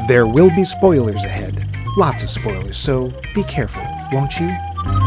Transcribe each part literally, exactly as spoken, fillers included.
There will be spoilers ahead. Lots of spoilers, so be careful, won't you?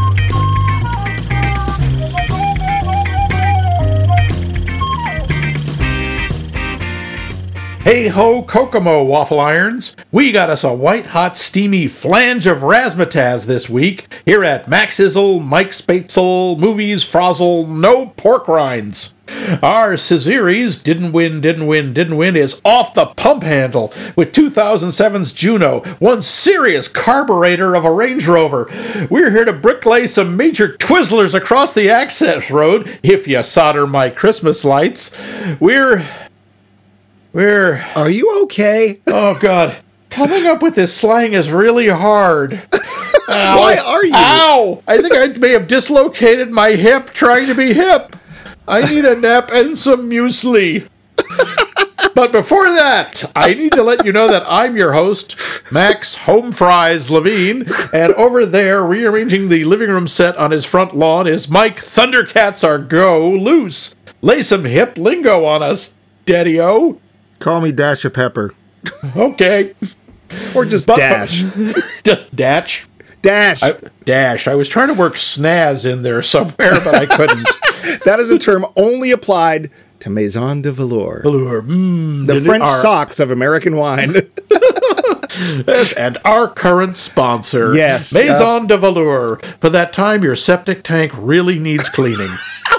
Hey ho, Kokomo waffle irons. We got us a white hot steamy flange of razzmatazz this week here at Max Izzle, Mike Spatzel, Movies Frozzle, No Pork Rinds. Our series, Didn't Win, Didn't Win, Didn't Win, is off the pump handle with two thousand seven's Juno, one serious carburetor of a Range Rover. We're here to bricklay some major Twizzlers across the access road, if you solder my Christmas lights. We're... We're... Are you okay? Oh, God. Coming up with this slang is really hard. Ow. Why are you? Ow! I think I may have dislocated my hip trying to be hip. I need a nap and some muesli. But before that, I need to let you know that I'm your host, Max Home Fries Levine, and over there, rearranging the living room set on his front lawn, is Mike Thundercats Are Go Loose. Lay some hip lingo on us, Daddy-O. Call me Dash of Pepper. Okay. Or just But- Dash. Just Dash. Dash. I, dash. I was trying to work snaz in there somewhere, but I couldn't. That is a term only applied to Maison de Velour. Velour. Mm, The did it- French our- socks of American wine. Yes, and our current sponsor, Yes, Maison de Velour. For that time, your septic tank really needs cleaning.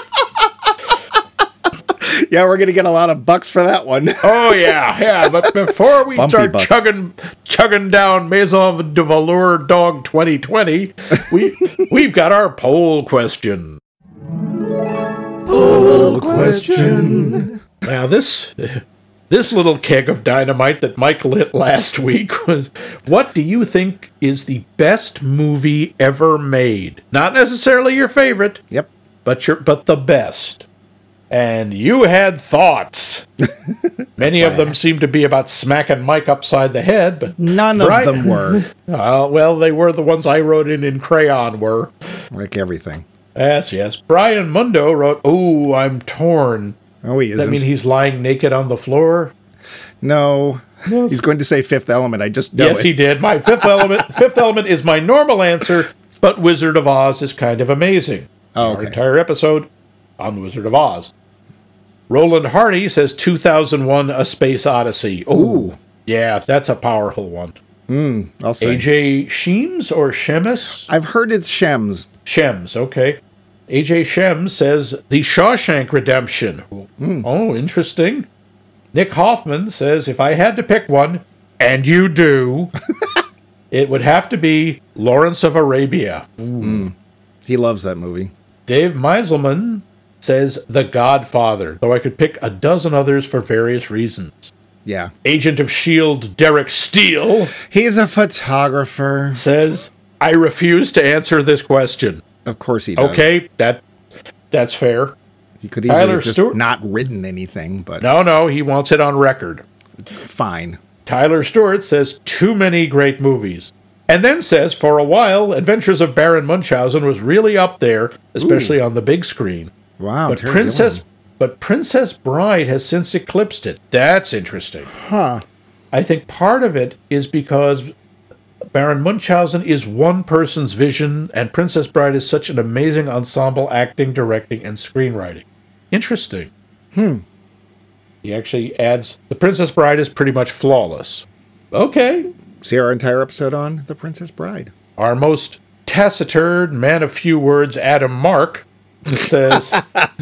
Yeah, we're going to get a lot of bucks for that one. Oh, yeah, yeah. But before we Bumpy start bucks. chugging chugging down Maison de Velour Dog twenty twenty, we, we've got our poll question. Poll question. Now, this... This little keg of dynamite that Mike lit last week was, what do you think is the best movie ever made? Not necessarily your favorite, Yep. but your but the best. And you had thoughts. Many of them seem to be about smacking Mike upside the head, but None Right. of them were. uh, well, they were the ones I wrote in in crayon were. Like everything. Yes, yes. Brian Mundo wrote, "Oh, I'm torn." Oh, he Does that isn't. mean he's lying naked on the floor? No. He's going to say Fifth Element. I just know Yes, it. he did. My fifth element fifth element is my normal answer, but Wizard of Oz is kind of amazing. Oh, Our okay. entire episode on Wizard of Oz. Roland Hardy says two thousand one A Space Odyssey. Ooh. Yeah, that's a powerful one. I'll say. A J Sheems or Shemus? I've heard it's Shems. Shems, okay. A J Shems says The Shawshank Redemption. Oh, interesting. Nick Hoffman says, if I had to pick one, and you do, it would have to be Lawrence of Arabia. He loves that movie. Dave Meiselman says The Godfather, though I could pick a dozen others for various reasons. Yeah. Agent of S H I E L D Derek Steele He's a photographer. says, I refuse to answer this question. Of course he does. Okay, that that's fair. He could easily Tyler have just Stewart- not written anything, but No, no, he wants it on record. fine. Tyler Stewart says, too many great movies. And then says, for a while, Adventures of Baron Munchausen was really up there, especially on the big screen. Wow. But Terry Princess Gilliam. but Princess Bride has since eclipsed it. That's interesting. Huh. I think part of it is because Baron Munchausen is one person's vision, and Princess Bride is such an amazing ensemble acting, directing, and screenwriting. Interesting. Hmm. He actually adds, the Princess Bride is pretty much flawless. Okay. See our entire episode on The Princess Bride. Our most taciturn, man of few words, Adam Mark, says,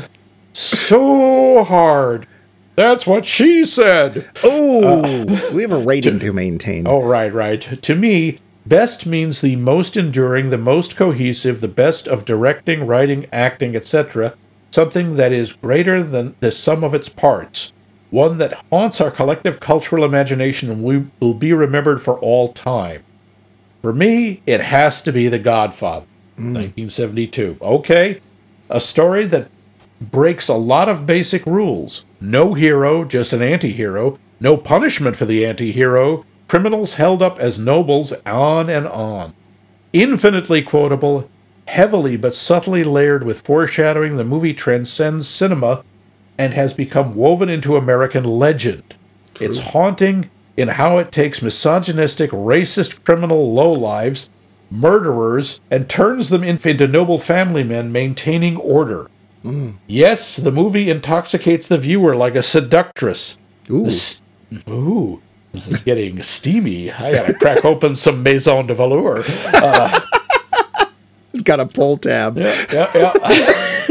so hard. That's what she said. Oh, we have a rating to maintain. Oh, right, right. To me, best means the most enduring, the most cohesive, the best of directing, writing, acting, et cetera. Something that is greater than the sum of its parts. One that haunts our collective cultural imagination and we will be remembered for all time. For me, it has to be The Godfather, nineteen seventy-two. Okay, a story that breaks a lot of basic rules. No hero, just an anti-hero. No punishment for the anti-hero. Criminals held up as nobles, on and on. Infinitely quotable, heavily but subtly layered with foreshadowing, the movie transcends cinema and has become woven into American legend. It's haunting, in how it takes misogynistic, racist criminal lowlives, murderers, and turns them into noble family men maintaining order. Mm. Yes, the movie intoxicates the viewer like a seductress. Ooh. St- Ooh. This is getting steamy. I gotta crack open some Maison de Velour. Uh, it's got a pull tab. Yeah, yeah, yeah.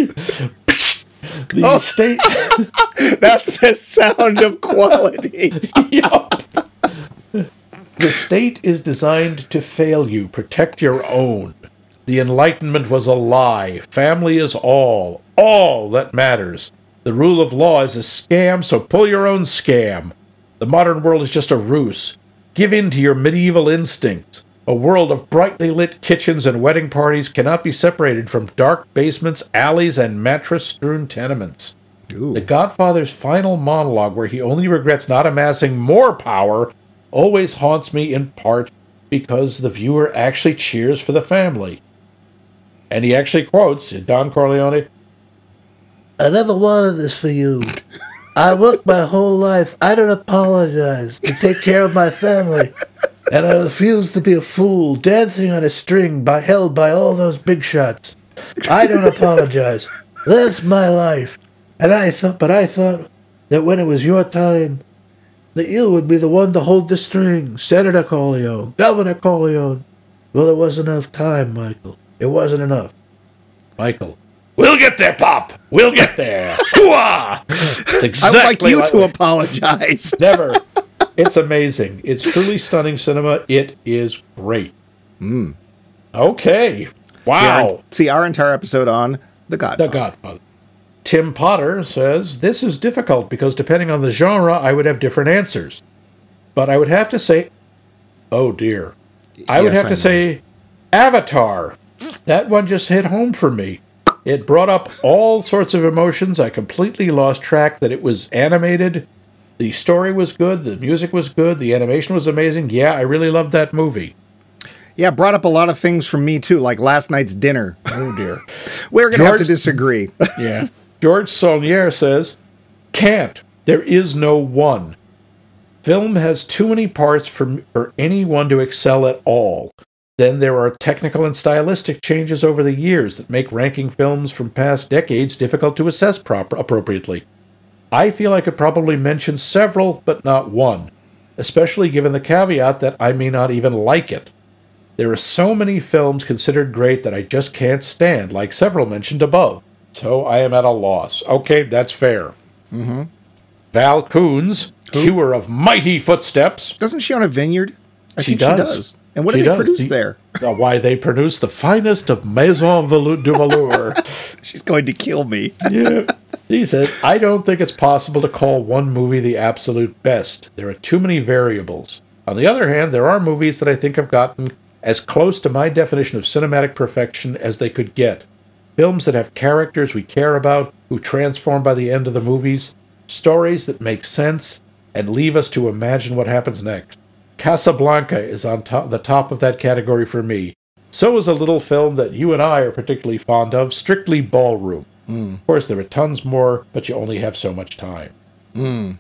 The oh. state. That's the sound of quality. Yep. The state is designed to fail you. Protect your own. The Enlightenment was a lie. Family is all. All that matters. The rule of law is a scam, so pull your own scam. The modern world is just a ruse. Give in to your medieval instincts. A world of brightly lit kitchens and wedding parties cannot be separated from dark basements, alleys, and mattress-strewn tenements. Ooh. The Godfather's final monologue, where he only regrets not amassing more power, always haunts me in part because the viewer actually cheers for the family. And he actually quotes Don Corleone, I never wanted this for you. I worked my whole life. I don't apologize to take care of my family. And I refuse to be a fool dancing on a string by, held by all those big shots. I don't apologize. That's my life. And I thought, but I thought that when it was your time, that you would be the one to hold the string. Senator Corleone, Governor Corleone. Well, there wasn't enough time, Michael. It wasn't enough. Michael, we'll get there, Pop. We'll get there. It's exactly I would like you like to apologize. Never. It's amazing. It's truly stunning cinema. It is great. Mm. Okay. Wow. See our, see our entire episode on The Godfather. The Godfather. Tim Potter says, this is difficult because depending on the genre, I would have different answers. But I would have to say, oh dear. I would Yes, have I to know. say Avatar. That one just hit home for me. It brought up all sorts of emotions. I completely lost track that it was animated. The story was good. The music was good. The animation was amazing. Yeah, I really loved that movie. Yeah, brought up a lot of things from me, too, like last night's dinner. Oh, dear. We're going to have to George- disagree. Yeah. George Saulnier says, can't. There is no one. Film has too many parts for, for anyone to excel at all. Then there are technical and stylistic changes over the years that make ranking films from past decades difficult to assess proper, appropriately. I feel I could probably mention several, but not one, especially given the caveat that I may not even like it. There are so many films considered great that I just can't stand, like several mentioned above. So I am at a loss. Okay, that's fair. Mm-hmm. Val Coons, hewer of mighty footsteps. Doesn't she own a vineyard? I She think does. she does. And what She do they does. produce The- there? Uh, why, they produce the finest of Maison Velu- du Velour. She's going to kill me. Yeah. He said, I don't think it's possible to call one movie the absolute best. There are too many variables. On the other hand, there are movies that I think have gotten as close to my definition of cinematic perfection as they could get. Films that have characters we care about, who transform by the end of the movies, stories that make sense, and leave us to imagine what happens next. Casablanca is on top, the top of that category for me. So is a little film that you and I are particularly fond of, Strictly Ballroom. Mm. Of course, there are tons more, but you only have so much time. Mm.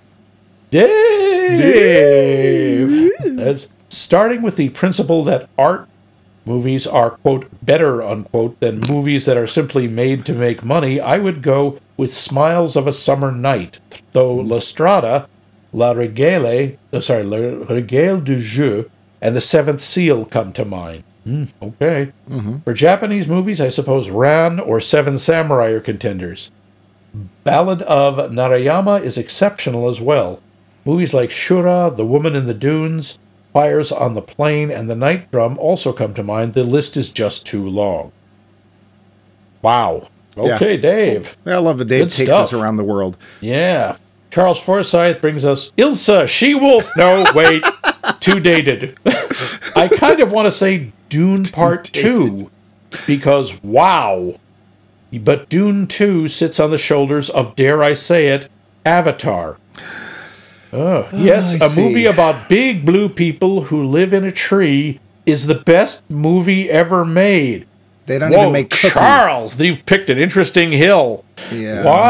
Dave! As, starting with the principle that art movies are, quote, better, unquote, than movies that are simply made to make money, I would go with Smiles of a Summer Night, though La Strada, La Regale, oh, sorry, La Regale du Jeu, and The Seventh Seal come to mind. Mm, okay. Mm-hmm. For Japanese movies, I suppose Ran or Seven Samurai are contenders. Ballad of Narayama is exceptional as well. Movies like Shura, The Woman in the Dunes, Fires on the Plain, and The Night Drum also come to mind. The list is just too long. Wow. Okay, Yeah. Dave. I love that Dave Good takes stuff. us around the world. Yeah. Charles Forsyth brings us Ilsa, She-Wolf. No, wait. Too dated. I kind of want to say Dune Part two, because wow. But Dune two sits on the shoulders of, dare I say it, Avatar. Oh, yes, I a movie see. about big blue people who live in a tree is the best movie ever made. They don't Whoa, even make cookies. Charles, you've picked an interesting hill. Yeah. Why?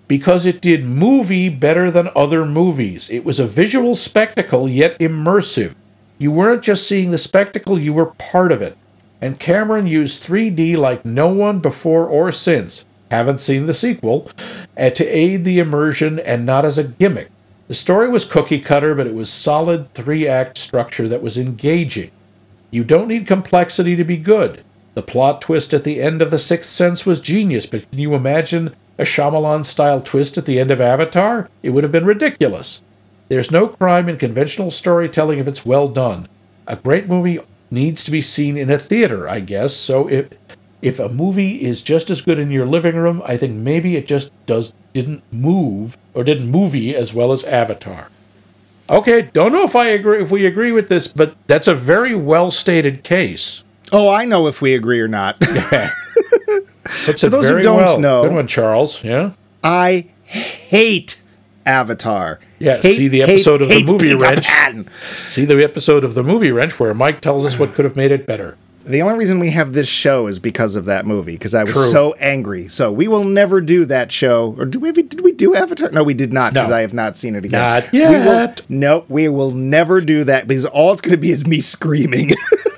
because it did movie better than other movies. It was a visual spectacle, yet immersive. You weren't just seeing the spectacle, you were part of it. And Cameron used three D like no one before or since, haven't seen the sequel, uh, to aid the immersion and not as a gimmick. The story was cookie cutter, but it was solid three-act structure that was engaging. You don't need complexity to be good. The plot twist at the end of The Sixth Sense was genius, but can you imagine a Shyamalan-style twist at the end of Avatar? It would have been ridiculous. There's no crime in conventional storytelling if it's well done. A great movie needs to be seen in a theater, I guess, so if, if a movie is just as good in your living room, I think maybe it just does didn't move, or didn't movie as well as Avatar. Okay, don't know if I agree if we agree with this, but that's a very well-stated case. Oh, I know if we agree or not. Yeah. Puts For it those who very don't well. know- Good one, Charles. Yeah? I hate Avatar. Yeah, hate, see the hate, episode of the hate movie Peter Wrench. Pan. See the episode of the Movie Wrench where Mike tells us what could have made it better. The only reason we have this show is because of that movie, because I was True. so angry. So we will never do that show. Or did we, did we do Avatar? No, we did not, because No. I have not seen it again. Not We will, yet. no, we will never do that, because all it's going to be is me screaming.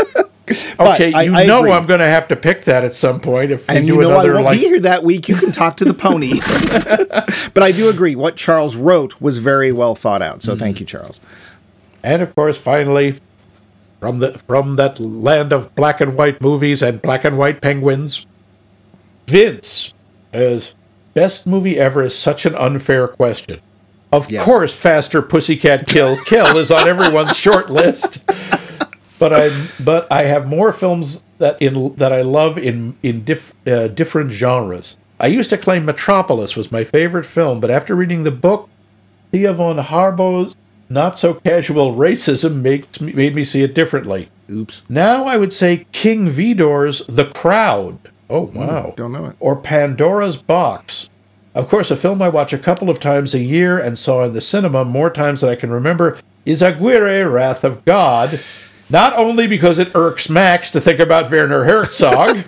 But Okay, I- you I know agree. I'm going to have to pick that at some point if we And do you know I another won't like be here that week. You can talk to the pony. But I do agree. What Charles wrote was very well thought out. So thank you, Charles. And of course, finally, from the from that land of black and white movies and black and white penguins, Vince, as best movie ever is such an unfair question. Of Yes. course, Faster Pussycat Kill Kill is on everyone's short list. But I but I have more films that in that I love in in diff, uh, different genres. I used to claim Metropolis was my favorite film, but after reading the book, Thea von Harbo's not so casual racism makes me, made me see it differently. Oops. Now I would say King Vidor's The Crowd. Oh wow! Don't know it. Or Pandora's Box. Of course, a film I watch a couple of times a year and saw in the cinema more times than I can remember is Aguirre, Wrath of God. Not only because it irks Max to think about Werner Herzog.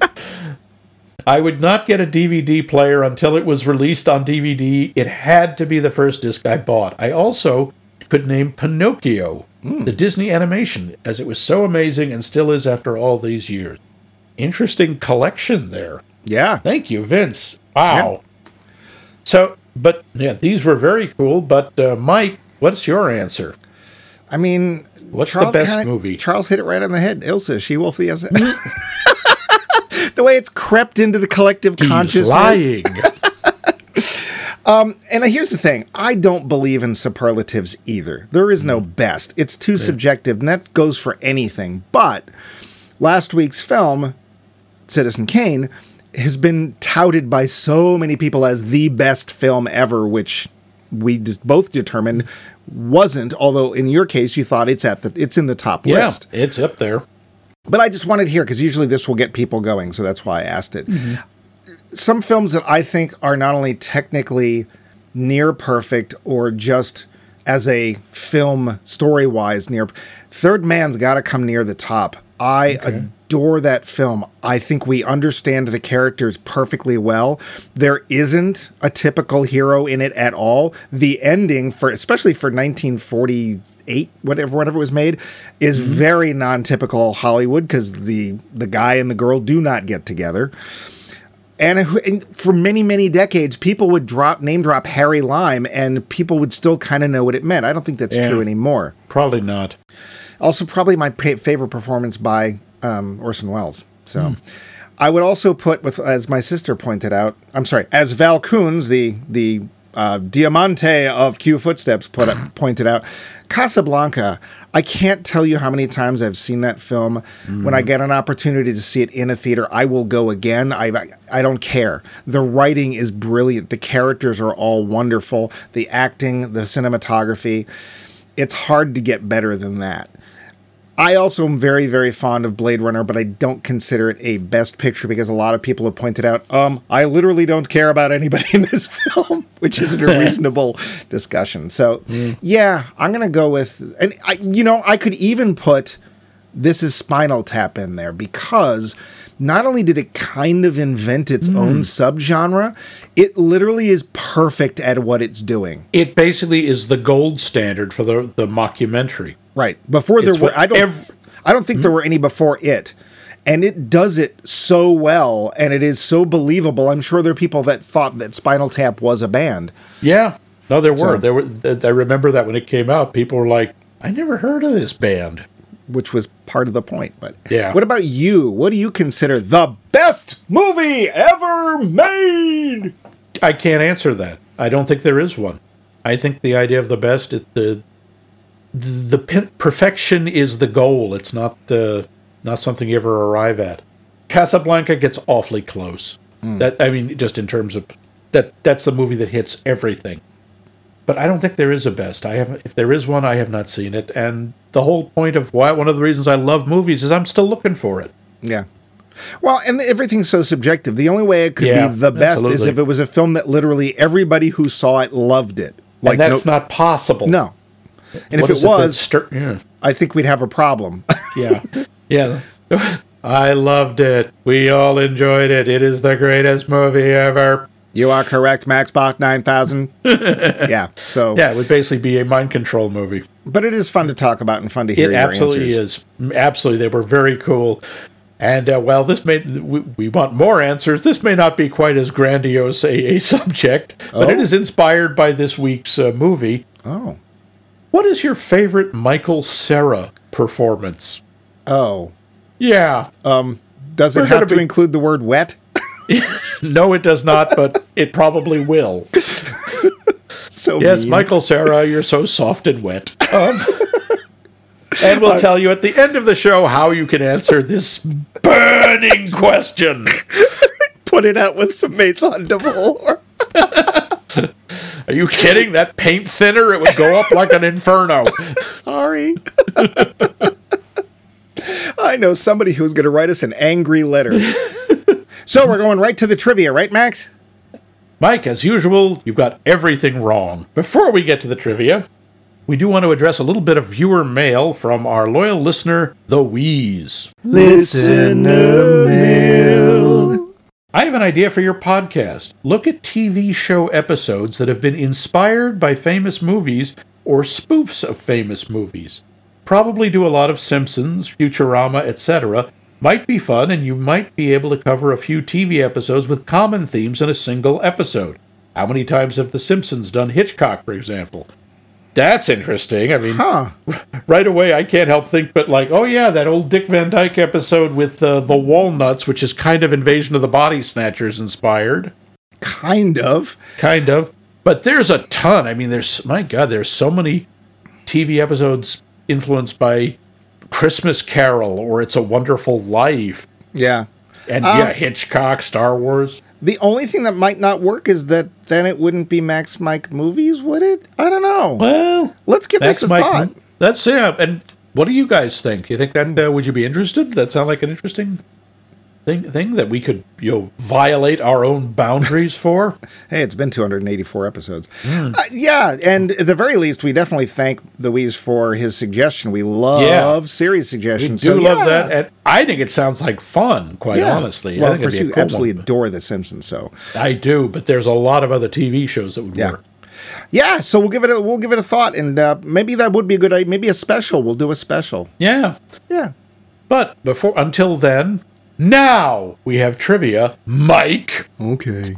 I would not get a D V D player until it was released on D V D. It had to be the first disc I bought. I also could name Pinocchio, Mm. the Disney animation, as it was so amazing and still is after all these years. Interesting collection there. Yeah. Thank you, Vince. Wow. So, but yeah, these were very cool. But uh, Mike, what's your answer? I mean, What's the best kinda- movie? Charles hit it right on the head. Ilsa, She Wolf, the The way it's crept into the collective consciousness. He's lying. And here's the thing. I don't believe in superlatives either. There is no best. It's too subjective, and that goes for anything. But last week's film, Citizen Kane, has been touted by so many people as the best film ever, which we just both determined wasn't, although in your case you thought it's at the it's in the top Yeah, list. it's up there. But I just wanted to hear, because usually this will get people going, so that's why I asked it. Some films that I think are not only technically near perfect or just as a film story-wise near... Third Man's got to come near the top. I adore that film. I think we understand the characters perfectly well. There isn't a typical hero in it at all. The ending, for especially for nineteen forty-eight, whatever, whatever it was made, is very non-typical Hollywood, because the, the guy and the girl do not get together. And, and for many, many decades, people would drop name drop Harry Lime, and people would still kind of know what it meant. I don't think that's Yeah. true anymore. Probably not. Also, probably my pa- favorite performance by um, Orson Welles. So, I would also put, with as my sister pointed out, I'm sorry, as Val Coons, the the uh, Diamante of Q Footsteps, put up, pointed out, Casablanca. I can't tell you how many times I've seen that film. When I get an opportunity to see it in a theater, I will go again. I I don't care. The writing is brilliant. The characters are all wonderful. The acting, the cinematography. It's hard to get better than that. I also am very, very fond of Blade Runner, but I don't consider it a best picture because a lot of people have pointed out, um, I literally don't care about anybody in this film, which isn't a reasonable discussion. So, yeah, I'm going to go with, and I, you know, I could even put this is Spinal Tap in there, because not only did it kind of invent its mm. own subgenre, it literally is perfect at what it's doing. It basically is the gold standard for the, the mockumentary. Right. Before there it's were, I don't, ev- I don't think mm. there were any before it. And it does it so well, and it is so believable. I'm sure there are people that thought that Spinal Tap was a band. Yeah. No, there were. So, there were. I remember that when it came out, people were like, I never heard of this band. Which was part of the point. But yeah. What about you? What do you consider the best movie ever made? I can't answer that. I don't think there is one. I think the idea of the best, it, the the perfection is the goal. It's not uh, not something you ever arrive at. Casablanca gets awfully close. Mm. That I mean, just in terms of that, that's the movie that hits everything. But I don't think there is a best. I haven't. If there is one, I have not seen it. And the whole point of why one of the reasons I love movies is I'm still looking for it. Yeah. Well, and everything's so subjective. The only way it could yeah, be the best absolutely. is if it was a film that literally everybody who saw it loved it. Like, and that's no, not possible. No. And what if it was, it stir- yeah. I think we'd have a problem. yeah. Yeah. I loved it. We all enjoyed it. It is the greatest movie ever. You are correct, MaxBot nine thousand. yeah, so... Yeah, it would basically be a mind control movie. But it is fun to talk about and fun to hear it your answers. It absolutely is. Absolutely. They were very cool. And, uh, well, this may... We, we want more answers. This may not be quite as grandiose a, a subject, but oh. it is inspired by this week's uh, movie. Oh. What is your favorite Michael Cera performance? Oh. Yeah. Um. Does it We're have to be- include the word wet? No, it does not, but it probably will. So yes, mean. Michael Cera, you're so soft and wet. Um, and we'll tell you at the end of the show how you can answer this burning question. Put it out with some Maison Devore. Are you kidding? That paint thinner, it would go up like an inferno. Sorry. I know somebody who's going to write us an angry letter. So we're going right to the trivia, right, Max? Mike, as usual, you've got everything wrong. Before we get to the trivia, we do want to address a little bit of viewer mail from our loyal listener, The Wheeze. Listener mail. I have an idea for your podcast. Look at T V show episodes that have been inspired by famous movies or spoofs of famous movies. Probably do a lot of Simpsons, Futurama, et cetera. Might be fun, and you might be able to cover a few T V episodes with common themes in a single episode. How many times have The Simpsons done Hitchcock, for example? That's interesting. I mean, huh. right away I can't help think, but like, oh yeah, that old Dick Van Dyke episode with uh, the Walnuts, which is kind of Invasion of the Body Snatchers inspired. Kind of. Kind of. But there's a ton. I mean, there's, my God, there's so many T V episodes influenced by Christmas Carol or It's a Wonderful Life. Yeah. And um, yeah, Hitchcock, Star Wars. The only thing that might not work is that then it wouldn't be Max Mike movies, would it? I don't know. Well, let's give this a Mike, thought. That's, yeah. And what do you guys think? You think that, uh, would you be interested? That sound like an interesting thing, thing that we could, you know, violate our own boundaries for? Hey, it's been two hundred eighty-four episodes. Mm. Uh, yeah, and at the very least, we definitely thank Louise for his suggestion. We love yeah. series suggestions. We do so, love yeah. that. And I think it sounds like fun, quite yeah. honestly. Well, I think of course, it'd be you a cool absolutely one. adore The Simpsons, so. I do, but there's a lot of other T V shows that would yeah. work. Yeah, so we'll give it a, we'll give it a thought, and uh, maybe that would be a good idea. Maybe a special. We'll do a special. Yeah. Yeah. But before until then, now we have trivia. Mike. Okay.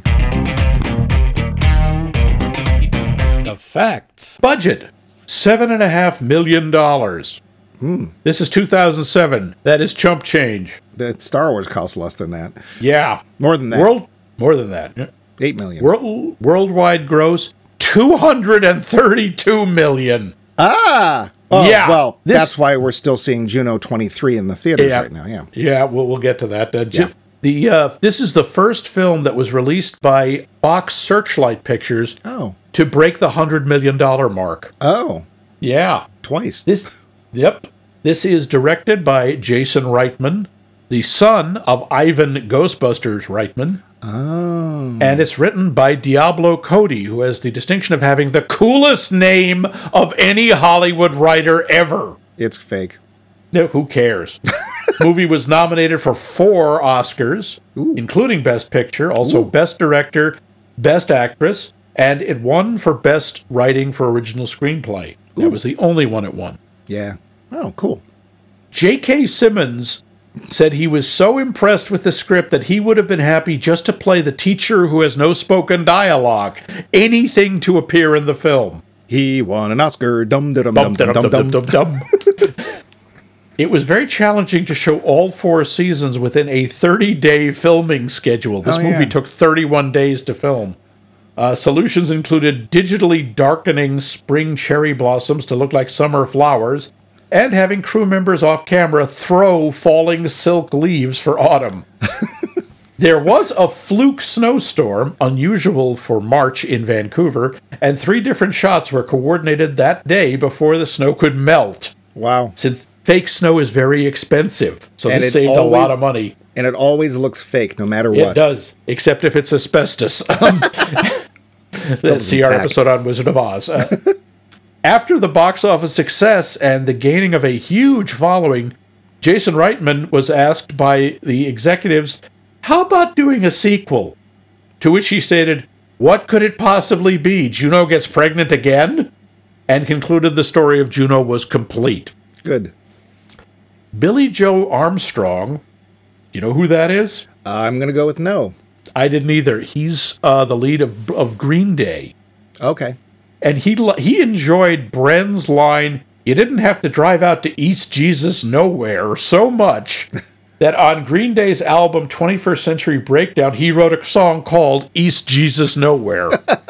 The facts. Budget, seven and a half million dollars. Hmm. This is two thousand seven. That is chump change. That Star Wars costs less than that. Yeah. More than that. World, more than that. Yeah. Eight million. World, worldwide gross, two hundred thirty-two million. Ah! Oh, yeah. Well, this, that's why we're still seeing Juno twenty-three in the theaters yeah, right now, yeah. Yeah, we'll, we'll get to that. Uh, yeah. The uh, This is the first film that was released by Fox Searchlight Pictures oh. to break the one hundred million dollars mark. Oh. Yeah. Twice. This, Yep. This is directed by Jason Reitman, the son of Ivan Ghostbusters Reitman. Oh. And it's written by Diablo Cody, who has the distinction of having the coolest name of any Hollywood writer ever. It's fake. No, who cares? Movie was nominated for four Oscars, Ooh. including Best Picture, also Ooh. Best Director, Best Actress, and it won for Best Writing for Original Screenplay. That Ooh. was the only one it won. Yeah. Oh, cool. J K. Simmons said he was so impressed with the script that he would have been happy just to play the teacher who has no spoken dialogue. Anything to appear in the film. He won an Oscar. Dum dum Dum, dum dum, dum dum, dum dum, dum. It was very challenging to show all four seasons within a thirty-day filming schedule. This Oh, movie yeah. took thirty-one days to film. Uh, solutions included digitally darkening spring cherry blossoms to look like summer flowers, and having crew members off camera throw falling silk leaves for autumn. There was a fluke snowstorm, unusual for March in Vancouver, and three different shots were coordinated that day before the snow could melt. Wow. Since fake snow is very expensive, so And this it saved a always- lot of money. And it always looks fake, no matter It what. does, except if it's asbestos. Um, Let's see our pack. episode on Wizard of Oz. Uh, after the box office success and the gaining of a huge following, Jason Reitman was asked by the executives, "How about doing a sequel?" To which he stated, "What could it possibly be? Juno gets pregnant again?" And concluded the story of Juno was complete. Good. Billy Joe Armstrong, you know who that is? I'm going to go with no. I didn't either. He's uh, the lead of of Green Day, Okay. and he li- he enjoyed Bren's line, "You didn't have to drive out to East Jesus Nowhere," so much that on Green Day's album twenty-first Century Breakdown, he wrote a song called East Jesus Nowhere.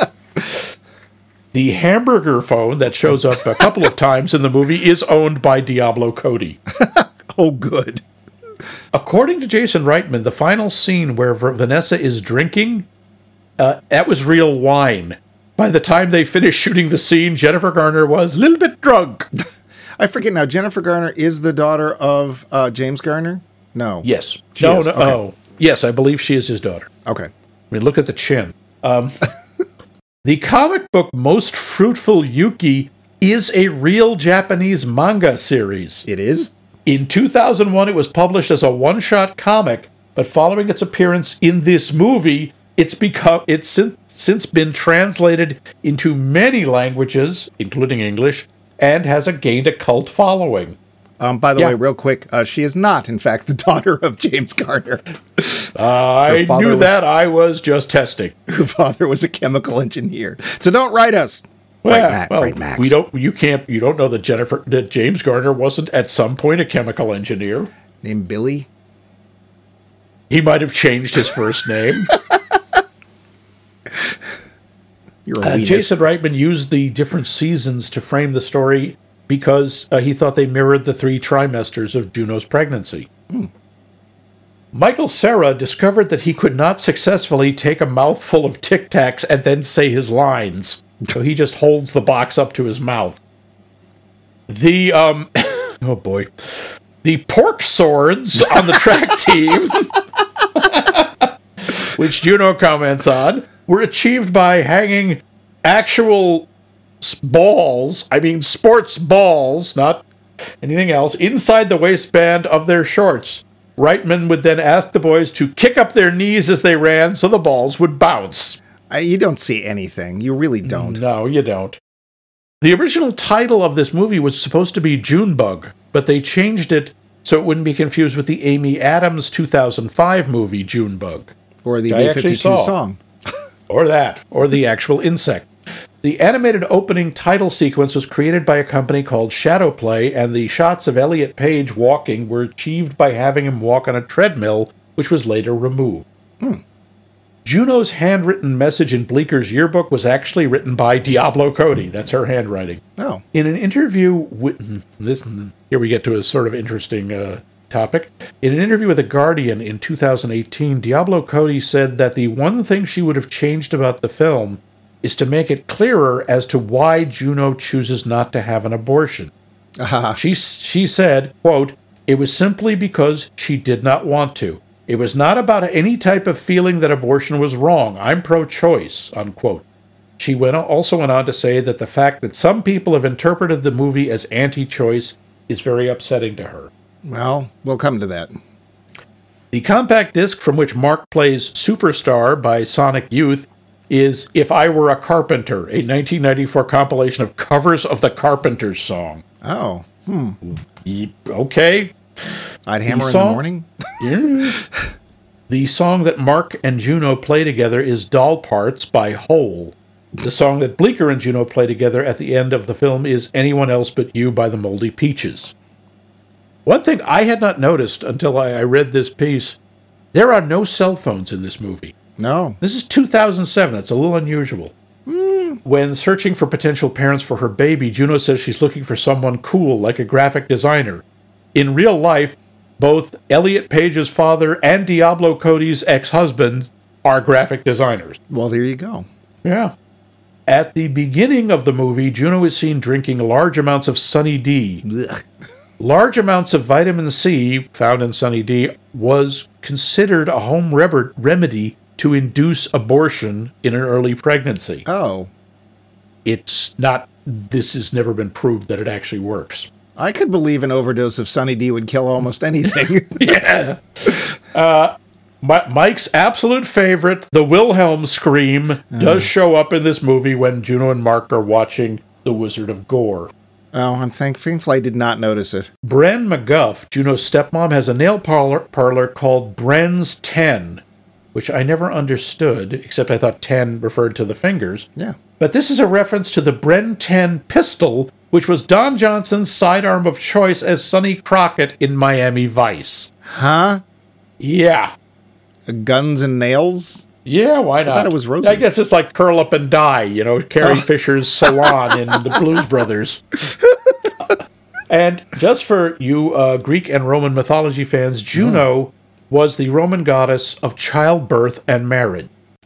The hamburger phone that shows up a couple of times in the movie is owned by Diablo Cody. Oh, good. According to Jason Reitman, the final scene where V- Vanessa is drinking, uh, that was real wine. By the time they finished shooting the scene, Jennifer Garner was a little bit drunk. I forget now. Jennifer Garner is the daughter of uh, James Garner? No. Yes. She no, is, no. okay. Oh, yes, I believe she is his daughter. Okay. I mean, look at the chin. Um, the comic book Most Fruitful Yuki is a real Japanese manga series. It is? In two thousand one, it was published as a one-shot comic, but following its appearance in this movie, it's become it's since, since been translated into many languages, including English, and has a, gained a cult following. Um, by the Yeah. way, real quick, uh, she is not, in fact, the daughter of James Garner. I father knew was- that. I was just testing. Her father was a chemical engineer. So don't write us. Well, right, Matt. well, right, Max. we don't. You can't. You don't know that Jennifer, that James Garner wasn't at some point a chemical engineer. Named Billy? He might have changed his first name. You're a Uh, weenus. Jason Reitman used the different seasons to frame the story because uh, he thought they mirrored the three trimesters of Juno's pregnancy. Michael Cera discovered that he could not successfully take a mouthful of Tic Tacs and then say his lines, so he just holds the box up to his mouth. The, um, oh boy, the pork swords on the track team, which Juno comments on, were achieved by hanging actual s- balls, I mean sports balls, not anything else, inside the waistband of their shorts. Reitman would then ask the boys to kick up their knees as they ran so the balls would bounce. I, you don't see anything. You really don't. No, you don't. The original title of this movie was supposed to be Junebug, but they changed it so it wouldn't be confused with the Amy Adams two thousand five movie Junebug. Or the I B actually fifty-two saw. song. Or that, or the actual insect. The animated opening title sequence was created by a company called Shadowplay, and the shots of Elliot Page walking were achieved by having him walk on a treadmill, which was later removed. Hmm. Juno's handwritten message in Bleeker's yearbook was actually written by Diablo Cody. That's her handwriting. Oh. In an interview with this, here we get to a sort of interesting uh, topic. In an interview with The Guardian in two thousand eighteen, Diablo Cody said that the one thing she would have changed about the film is to make it clearer as to why Juno chooses not to have an abortion. Ah, She she said, quote, "It was simply because she did not want to. It was not about any type of feeling that abortion was wrong. I'm pro-choice," unquote. She went also went on to say that the fact that some people have interpreted the movie as anti-choice is very upsetting to her. Well, we'll come to that. The compact disc from which Mark plays Superstar by Sonic Youth is If I Were a Carpenter, a nineteen ninety-four compilation of covers of the Carpenters song. Oh, hmm. Ye- Okay. I'd hammer The in song- the morning. Yeah. The song that Mark and Juno play together is Doll Parts by Hole. The song that Bleecker and Juno play together at the end of the film is Anyone Else But You by the Moldy Peaches. One thing I had not noticed until I, I read this piece, there are no cell phones in this movie. No. This is two thousand seven. It's a little unusual. Mm. When searching for potential parents for her baby, Juno says she's looking for someone cool, like a graphic designer. In real life, both Elliot Page's father and Diablo Cody's ex-husband are graphic designers. Well, there you go. Yeah. At the beginning of the movie, Juno is seen drinking large amounts of Sunny D. Ugh. Large amounts of vitamin C found in Sunny D was considered a home rem- remedy to induce abortion in an early pregnancy. Oh, It's not, this has never been proved that it actually works. I could believe an overdose of Sunny D would kill almost anything. Yeah. Uh, Mi- Mike's absolute favorite, the Wilhelm scream, does show up in this movie when Juno and Mark are watching The Wizard of Gore. Oh, I'm thank- thankful I did not notice it. Bren McGuff, Juno's stepmom, has a nail parlor, parlor called Bren's ten, which I never understood, except I thought ten referred to the fingers. Yeah. But this is a reference to the Bren ten pistol, which was Don Johnson's sidearm of choice as Sonny Crockett in Miami Vice. Huh? Yeah. Guns and nails? Yeah, why not? thought it was roses. I guess it's like Curl Up and Die, you know, Carrie Fisher's salon in The Blues Brothers. And just for you uh, Greek and Roman mythology fans, Juno was the Roman goddess of childbirth and marriage.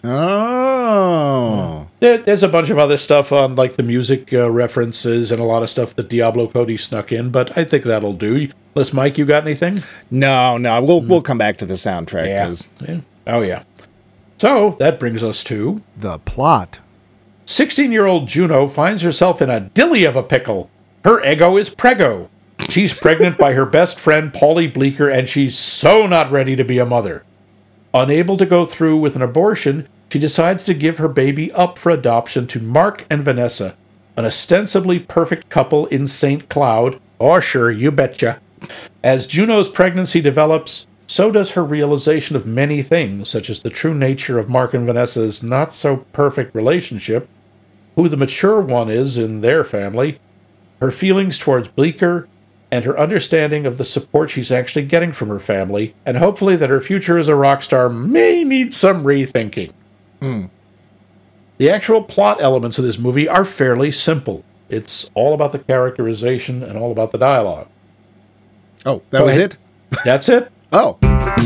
Oh. There, there's a bunch of other stuff on, like the music uh, references and a lot of stuff that Diablo Cody snuck in, but I think that'll do. Unless, Mike, you got anything? No, no. We'll we'll come back to the soundtrack. Yeah. 'Cause yeah. Oh, yeah. So, that brings us to... The plot. sixteen-year-old Juno finds herself in a dilly of a pickle. Her ego is prego. She's pregnant by her best friend, Paulie Bleecker, and she's so not ready to be a mother. Unable to go through with an abortion, she decides to give her baby up for adoption to Mark and Vanessa, an ostensibly perfect couple in Saint Cloud. Oh, sure, you betcha. As Juno's pregnancy develops, so does her realization of many things, such as the true nature of Mark and Vanessa's not-so-perfect relationship, who the mature one is in their family, her feelings towards Bleecker, and her understanding of the support she's actually getting from her family, and hopefully that her future as a rock star may need some rethinking. Mm. The actual plot elements of this movie are fairly simple. It's all about the characterization and all about the dialogue. Oh, that Go was ahead. it? That's it. Oh.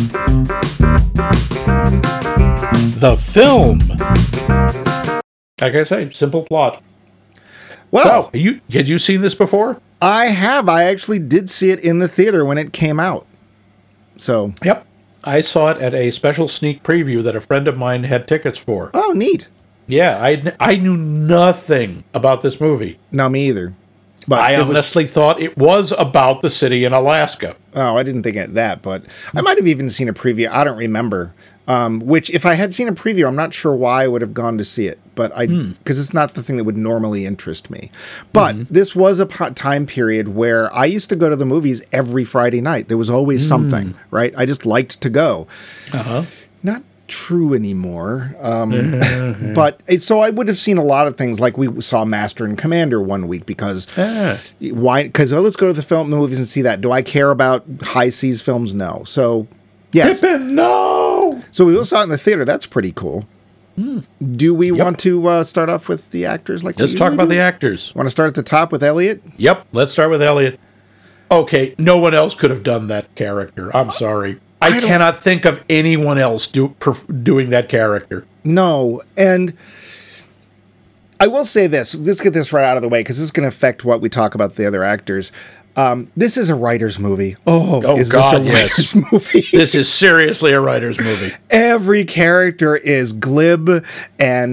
The film. Like I say, simple plot. Well, So, you had you seen this before? I have. I actually did see it in the theater when it came out. So, Yep. I saw it at a special sneak preview that a friend of mine had tickets for. oh, neat. Yeah, I, I knew nothing about this movie. No, me either. But I it was- honestly thought it was about the city in Alaska. oh, I didn't think of that, but I might have even seen a preview. I don't remember. Um, which, if I had seen a preview, I'm not sure why I would have gone to see it. But I, because it's not the thing that would normally interest me. But this was a po- time period where I used to go to the movies every Friday night. There was always something, right? I just liked to go. Uh-huh. Not true anymore. Um, but it, so I would have seen a lot of things, like we saw Master and Commander one week because Ah. why? Because oh, let's go to the film the movies and see that. Do I care about high seas films? No. So yes. Pippin, no! So we all saw it in the theater. That's pretty cool. Do we want to uh, start off with the actors? Like Let's talk about the actors. Want to start at the top with Elliot? Yep, let's start with Elliot. Okay, no one else could have done that character. I'm sorry. I, I don't- cannot think of anyone else do, perf- doing that character. No, and I will say this. Let's get this right out of the way because this is going to affect what we talk about the other actors. Um, this is a writer's movie. Oh, Oh, is God, this a yes. writer's movie? This is seriously a writer's movie. Every character is glib and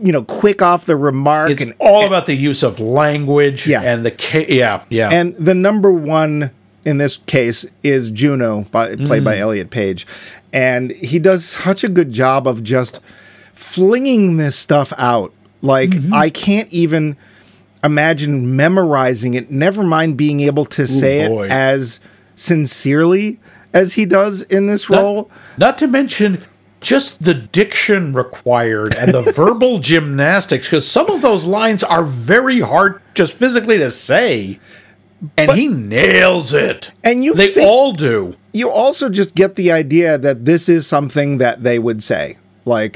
you know, quick off the remark. It's and all about the use of language Yeah. and the ca- yeah, yeah. And the number one in this case is Juno, by, played by Elliot Page. And he does such a good job of just flinging this stuff out. Like, I can't even imagine memorizing it, never mind being able to say boy. it as sincerely as he does in this not, role. not to mention just the diction required and the verbal gymnastics, because some of those lines are very hard just physically to say. And But- he nails it. And you they think- all do. You also just get the idea that this is something that they would say. Like,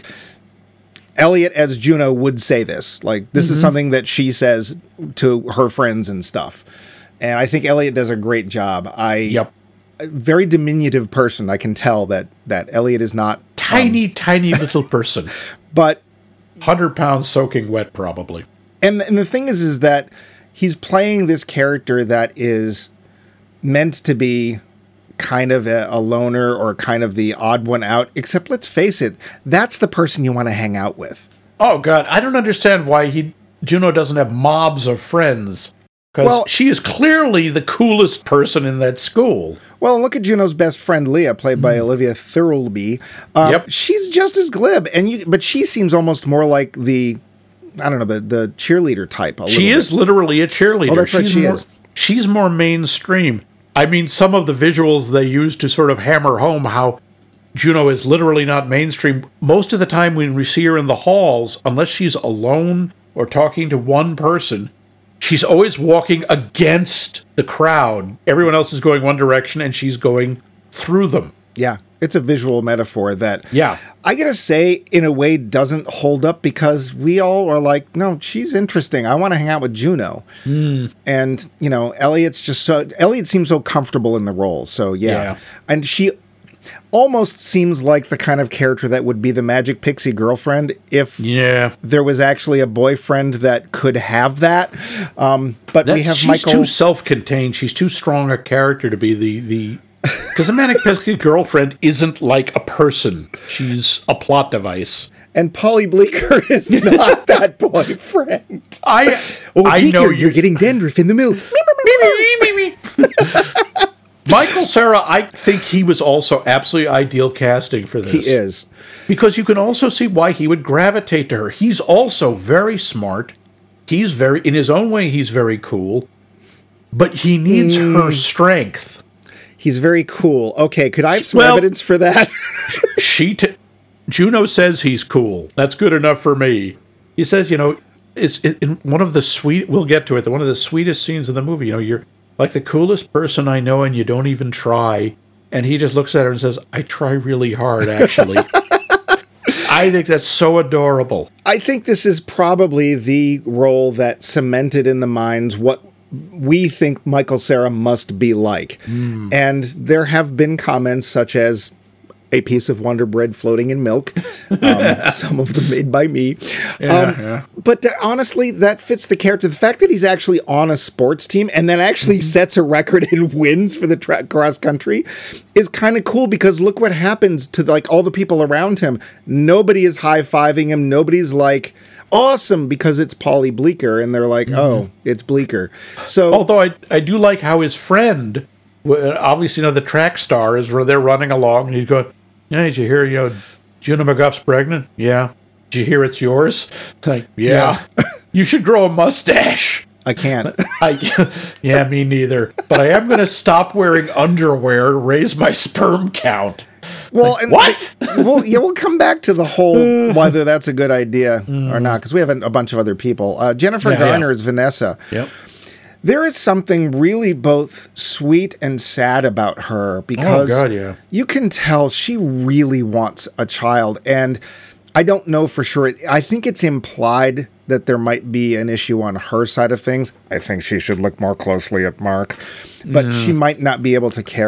Elliot as Juno would say this. Like, this is something that she says to her friends and stuff. And I think Elliot does a great job. I Yep. a very diminutive person. I can tell that that Elliot is not Tiny, tiny little person. but one hundred pounds soaking wet, probably. and and the thing is is that he's playing this character that is meant to be kind of a, a loner or kind of the odd one out, except let's face it, that's the person you want to hang out with. Oh, God. I don't understand why he Juno doesn't have mobs of friends. Because Well- she is clearly the coolest person in that school. Well, look at Juno's best friend Leah, played by Olivia Thirlby. Um, Yep. She's just as glib, and you, but she seems almost more like the, I don't know, the, the cheerleader type. A She little is bit. literally a cheerleader. Oh, that's right, she's she more, is. She's more mainstream. I mean, some of the visuals they use to sort of hammer home how Juno is literally not mainstream. Most of the time when we see her in the halls, unless she's alone or talking to one person, she's always walking against the crowd. Everyone else is going one direction, and she's going through them. Yeah, it's a visual metaphor that, Yeah. I gotta say, in a way, doesn't hold up because we all are like, no, she's interesting. I want to hang out with Juno. Hmm. And, you know, Elliot's just so, Elliot seems so comfortable in the role. So, yeah. Yeah. And she almost seems like the kind of character that would be the magic pixie girlfriend if Yeah. there was actually a boyfriend that could have that. Um, but we That's- have she's Michael. too self-contained. She's too strong a character to be the the because a manic pixie girlfriend isn't like a person. She's a plot device. And Polly Bleeker is not that boyfriend. I Oh, I Bleeker, know you're getting dandruff in the milk. Michael Cera, I think he was also absolutely ideal casting for this. He is. Because you can also see why he would gravitate to her. He's also very smart. He's very, in his own way, he's very cool. But he needs Hmm. her strength. He's very cool. Okay, could I have some Well- evidence for that? She, t- Juno says he's cool. That's good enough for me. He says, you know, it's it, in one of the sweet. We'll get to it. One of the sweetest scenes in the movie. You know, you're like the coolest person I know, and you don't even try. And he just looks at her and says, "I try really hard, actually." I think that's so adorable. I think this is probably the role that cemented in the minds what we think Michael Cera must be like. Hmm. And there have been comments such as a piece of Wonder Bread floating in milk, um, some of them made by me. Yeah, Um, yeah. But that, honestly, that fits the character. The fact that he's actually on a sports team and then actually sets a record and wins for the track cross country is kind of cool because look what happens to like all the people around him. Nobody is high fiving him. Nobody's like awesome because it's Polly Bleeker, and they're like, oh, it's Bleeker. So Although I I do like how his friend, w- obviously, you know, the track star is where they're running along, and he's going, "Yeah, did you hear? You know, Juno McGuff's pregnant? Yeah. Did you hear it's yours? Like, yeah. You should grow a mustache." I can't. I, yeah, me neither. But I am going to stop wearing underwear to raise my sperm count. Well, and what? well, yeah, we'll come back to the whole whether that's a good idea or not because we have a, a bunch of other people. Uh, Jennifer Yeah, Garner yeah. is Vanessa. Yep. There is something really both sweet and sad about her because God, yeah. you can tell she really wants a child. And I don't know for sure. I think it's implied that there might be an issue on her side of things. I think she should look more closely at Mark. But she might not be able to carry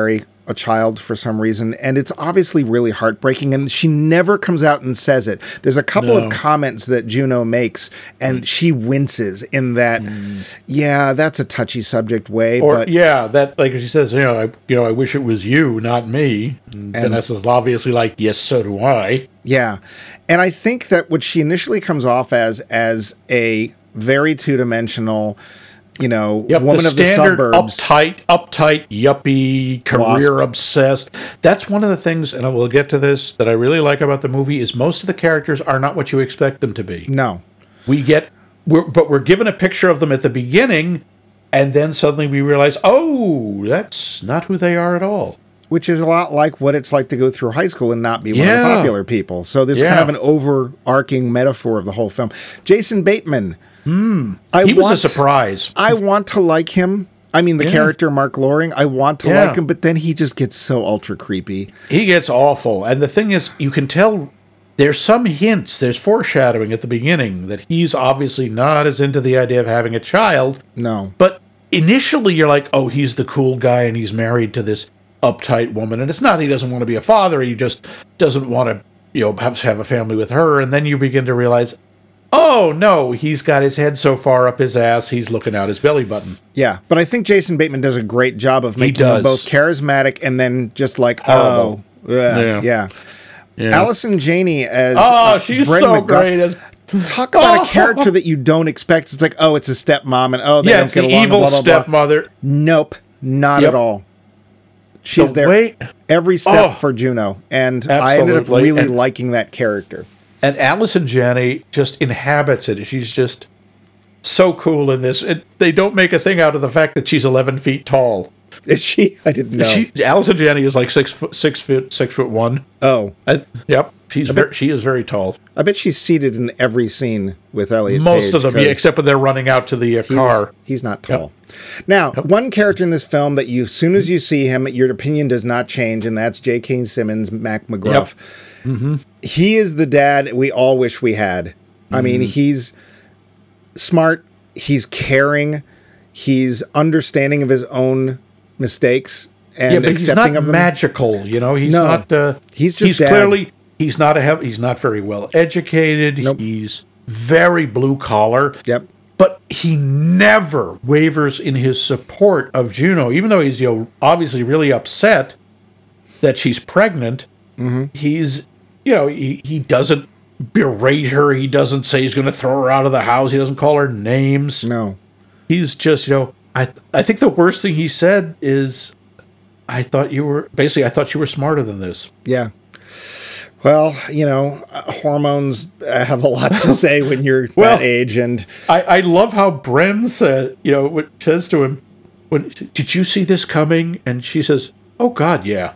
a child for some reason, and it's obviously really heartbreaking, and she never comes out and says it. There's a couple No. of comments that Juno makes, and mm. she winces in that, mm. yeah, that's a touchy subject way, or but... yeah, that, like she says, you know, I, you know, I wish it was you, not me. And, and Vanessa's obviously like, yes, so do I. Yeah, and I think that what she initially comes off as, as a very two-dimensional... You know, yep, woman the of the standard suburbs. uptight, uptight, yuppie, career Wasp. obsessed. That's one of the things, and I will get to this, that I really like about the movie is most of the characters are not what you expect them to be. No. We get, we're, but we're given a picture of them at the beginning, and then suddenly we realize, oh, that's not who they are at all. Which is a lot like what it's like to go through high school and not be one yeah. of the popular people. So there's yeah. kind of an overarching metaphor of the whole film. Jason Bateman. Mm. I he was want, a surprise. I want to like him. I mean, the yeah. character Mark Loring, I want to yeah. like him, but then he just gets so ultra creepy. He gets awful. And the thing is, you can tell there's some hints, there's foreshadowing at the beginning that he's obviously not as into the idea of having a child. No. But initially you're like, oh, he's the cool guy and he's married to this uptight woman. And it's not that he doesn't want to be a father, he just doesn't want to, you know, have, have a family with her. And then you begin to realize, oh, no, he's got his head so far up his ass, he's looking out his belly button. Yeah, but I think Jason Bateman does a great job of making him both charismatic and then just like, horrible. oh, yeah, yeah. yeah. yeah. Allison Janney as Oh, uh, she's Bryn so McDuff. great as... Talk about a character that you don't expect. It's like, oh, it's a stepmom, and oh, they yeah, don't it's get the along. evil blah, blah, stepmother. Blah. Nope, not Yep. at all. She's The there way- every step Oh, for Juno, and I ended up absolutely. really And- liking that character. And Allison Janney just inhabits it. She's just so cool in this. It, they don't make a thing out of the fact that she's eleven feet tall. Is she? I didn't know. She, Allison Janney is like six foot, six foot, six foot one. oh, I, yep, she's very, she is very tall. I bet she's seated in every scene with Elliot Most Page, of them, yeah, 'cause except when they're running out to the uh, he's, car. He's not tall. Now, one character in this film that you, as soon as you see him, your opinion does not change, and that's J K. Simmons, Mac McGruff. Yep. Mm-hmm. He is the dad we all wish we had. I mean, he's smart, he's caring, he's understanding of his own mistakes and Yeah, but he's accepting not of them. magical. You know, he's No. not. Uh, He's just he's dad. clearly he's not a hev- he's not very well educated. Nope. He's very blue collar. Yep. But he never wavers in his support of Juno, even though he's, you know, obviously really upset that she's pregnant. Mm-hmm. He's, you know, he, he doesn't berate her. He doesn't say he's going to throw her out of the house. He doesn't call her names. No. He's just, you know, I I think the worst thing he said is, I thought you were, basically, I thought you were smarter than this. Yeah. Well, you know, uh, hormones have a lot to say when you're Well, that age, and I, I love how Bren said, you know, what says to him, when, did you see this coming? And she says, oh, God, yeah.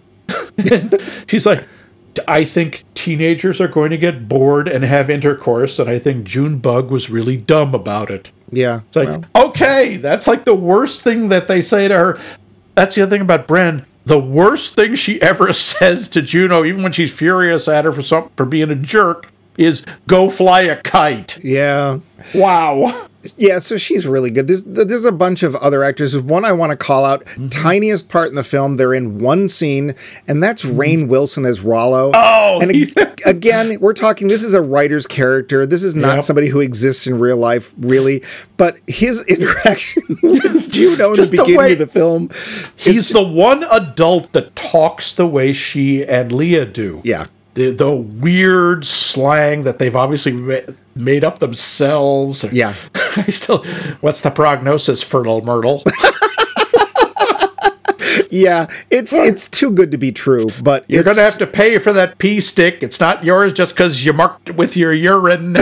She's like, I think teenagers are going to get bored and have intercourse, and I think Junebug was really dumb about it. yeah. It's like, well, okay, that's like the worst thing that they say to her. That's the other thing about Bren. The worst thing she ever says to Juno, even when she's furious at her for some, for being a jerk, is go fly a kite. yeah. Wow. Yeah, so she's really good. There's there's a bunch of other actors. There's one I want to call out. Mm-hmm. Tiniest part in the film. They're in one scene, and that's mm-hmm. Rainn Wilson as Rollo. Oh, and ag- again, we're talking. This is a writer's character. This is not Yep. somebody who exists in real life, really. But his interaction with Juno in the Just the beginning way- of the film, He's the one adult that talks the way she and Leah do. yeah, The, the weird slang that they've obviously ma- made up themselves. Yeah. I still, what's the prognosis, Fertile Myrtle? yeah. It's it's too good to be true. But You're it's, going to have to pay for that pee stick. It's not yours just because you marked it with your urine.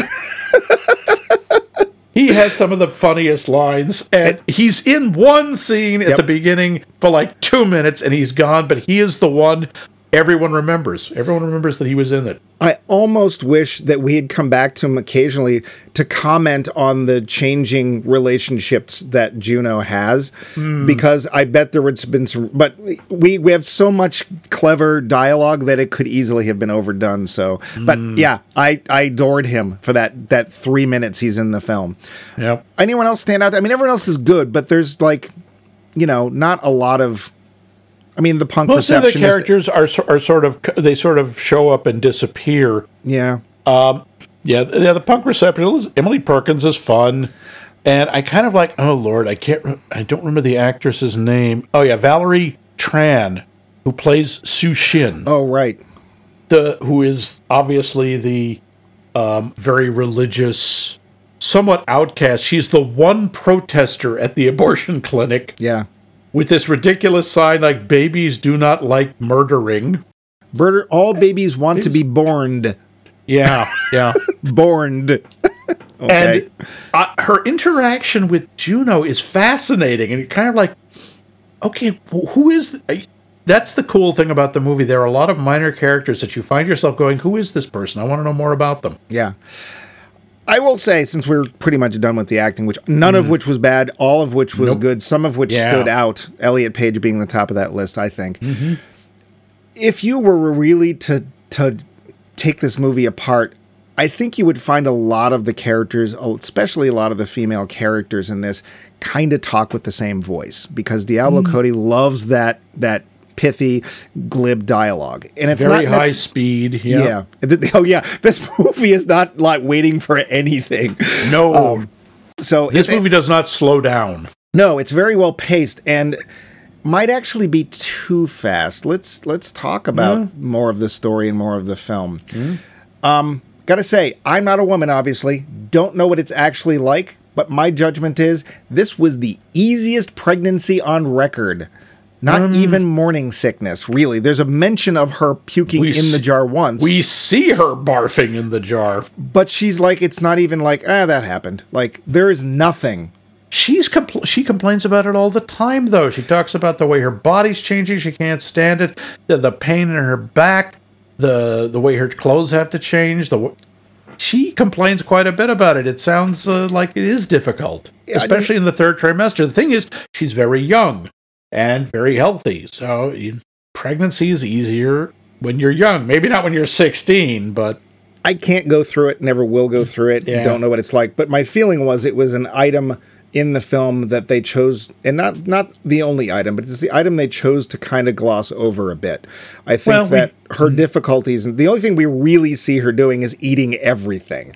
He has some of the funniest lines, and he's in one scene at Yep. the beginning for like two minutes, and he's gone, but he is the one everyone remembers. Everyone remembers that he was in it. I almost wish that we had come back to him occasionally to comment on the changing relationships that Juno has, Mm. because I bet there would have been some, but we, we have so much clever dialogue that it could easily have been overdone. So, but Mm. yeah, I, I adored him for that, that three minutes he's in the film. Yep. Anyone else stand out? I mean, everyone else is good, but there's like, you know, not a lot of I mean, the punk Most of the receptionist. characters are so- are sort of they sort of show up and disappear. Yeah. Yeah, yeah. The punk receptionist Emily Perkins is fun, and I kind of like. Oh Lord, I can't. Re- I don't remember the actress's name. Oh yeah, Valerie Tran, who plays Su Shin, Oh, right. the who is obviously the um, very religious, somewhat outcast. She's the one protester at the abortion clinic Yeah. with this ridiculous sign like "Babies do not like murdering." Murder. All babies want to be borned. Yeah, yeah. Borned. Okay. And uh, her interaction with Juno is fascinating, and you're kind of like, okay, wh- who is? Th- That's the cool thing about the movie. There are a lot of minor characters that you find yourself going, who is this person? I want to know more about them. Yeah. I will say, since we're pretty much done with the acting, which none of which was bad, all of which was Nope. good, some of which Yeah. stood out, Elliot Page being the top of that list, I think. If you were really to to take this movie apart, I think you would find a lot of the characters, especially a lot of the female characters in this, kind of talk with the same voice, because Diablo Cody loves that that pithy, glib dialogue, and it's Very not high necess- speed. Yeah. Yeah. Oh yeah. This movie is not like waiting for anything. No, So this if it- movie does not slow down. no, it's very well paced and might actually be too fast. Let's let's talk about more of the story and more of the film. Um, gotta say, I'm not a woman, obviously. Don't know what it's actually like, but my judgment is this was the easiest pregnancy on record. Not even morning sickness, really. There's a mention of her puking We in the s- jar once. We see her barfing in the jar. But she's like, it's not even like, ah, that happened. Like, there is nothing. She's compl- she complains about it all the time, though. She talks about the way her body's changing. She can't stand it. The, the pain in her back. The the way her clothes have to change. The w- she complains quite a bit about it. It sounds uh, like it is difficult, Yeah, I especially in the third trimester. The thing is, she's very young and very healthy, so you, pregnancy is easier when you're young. Maybe not when you're sixteen, but I can't go through it, never will go through it. Yeah. Don't know what it's like. But my feeling was it was an item in the film that they chose, and not not the only item, but it's the item they chose to kind of gloss over a bit. I think Well, we- that her difficulties, and the only thing we really see her doing is eating everything.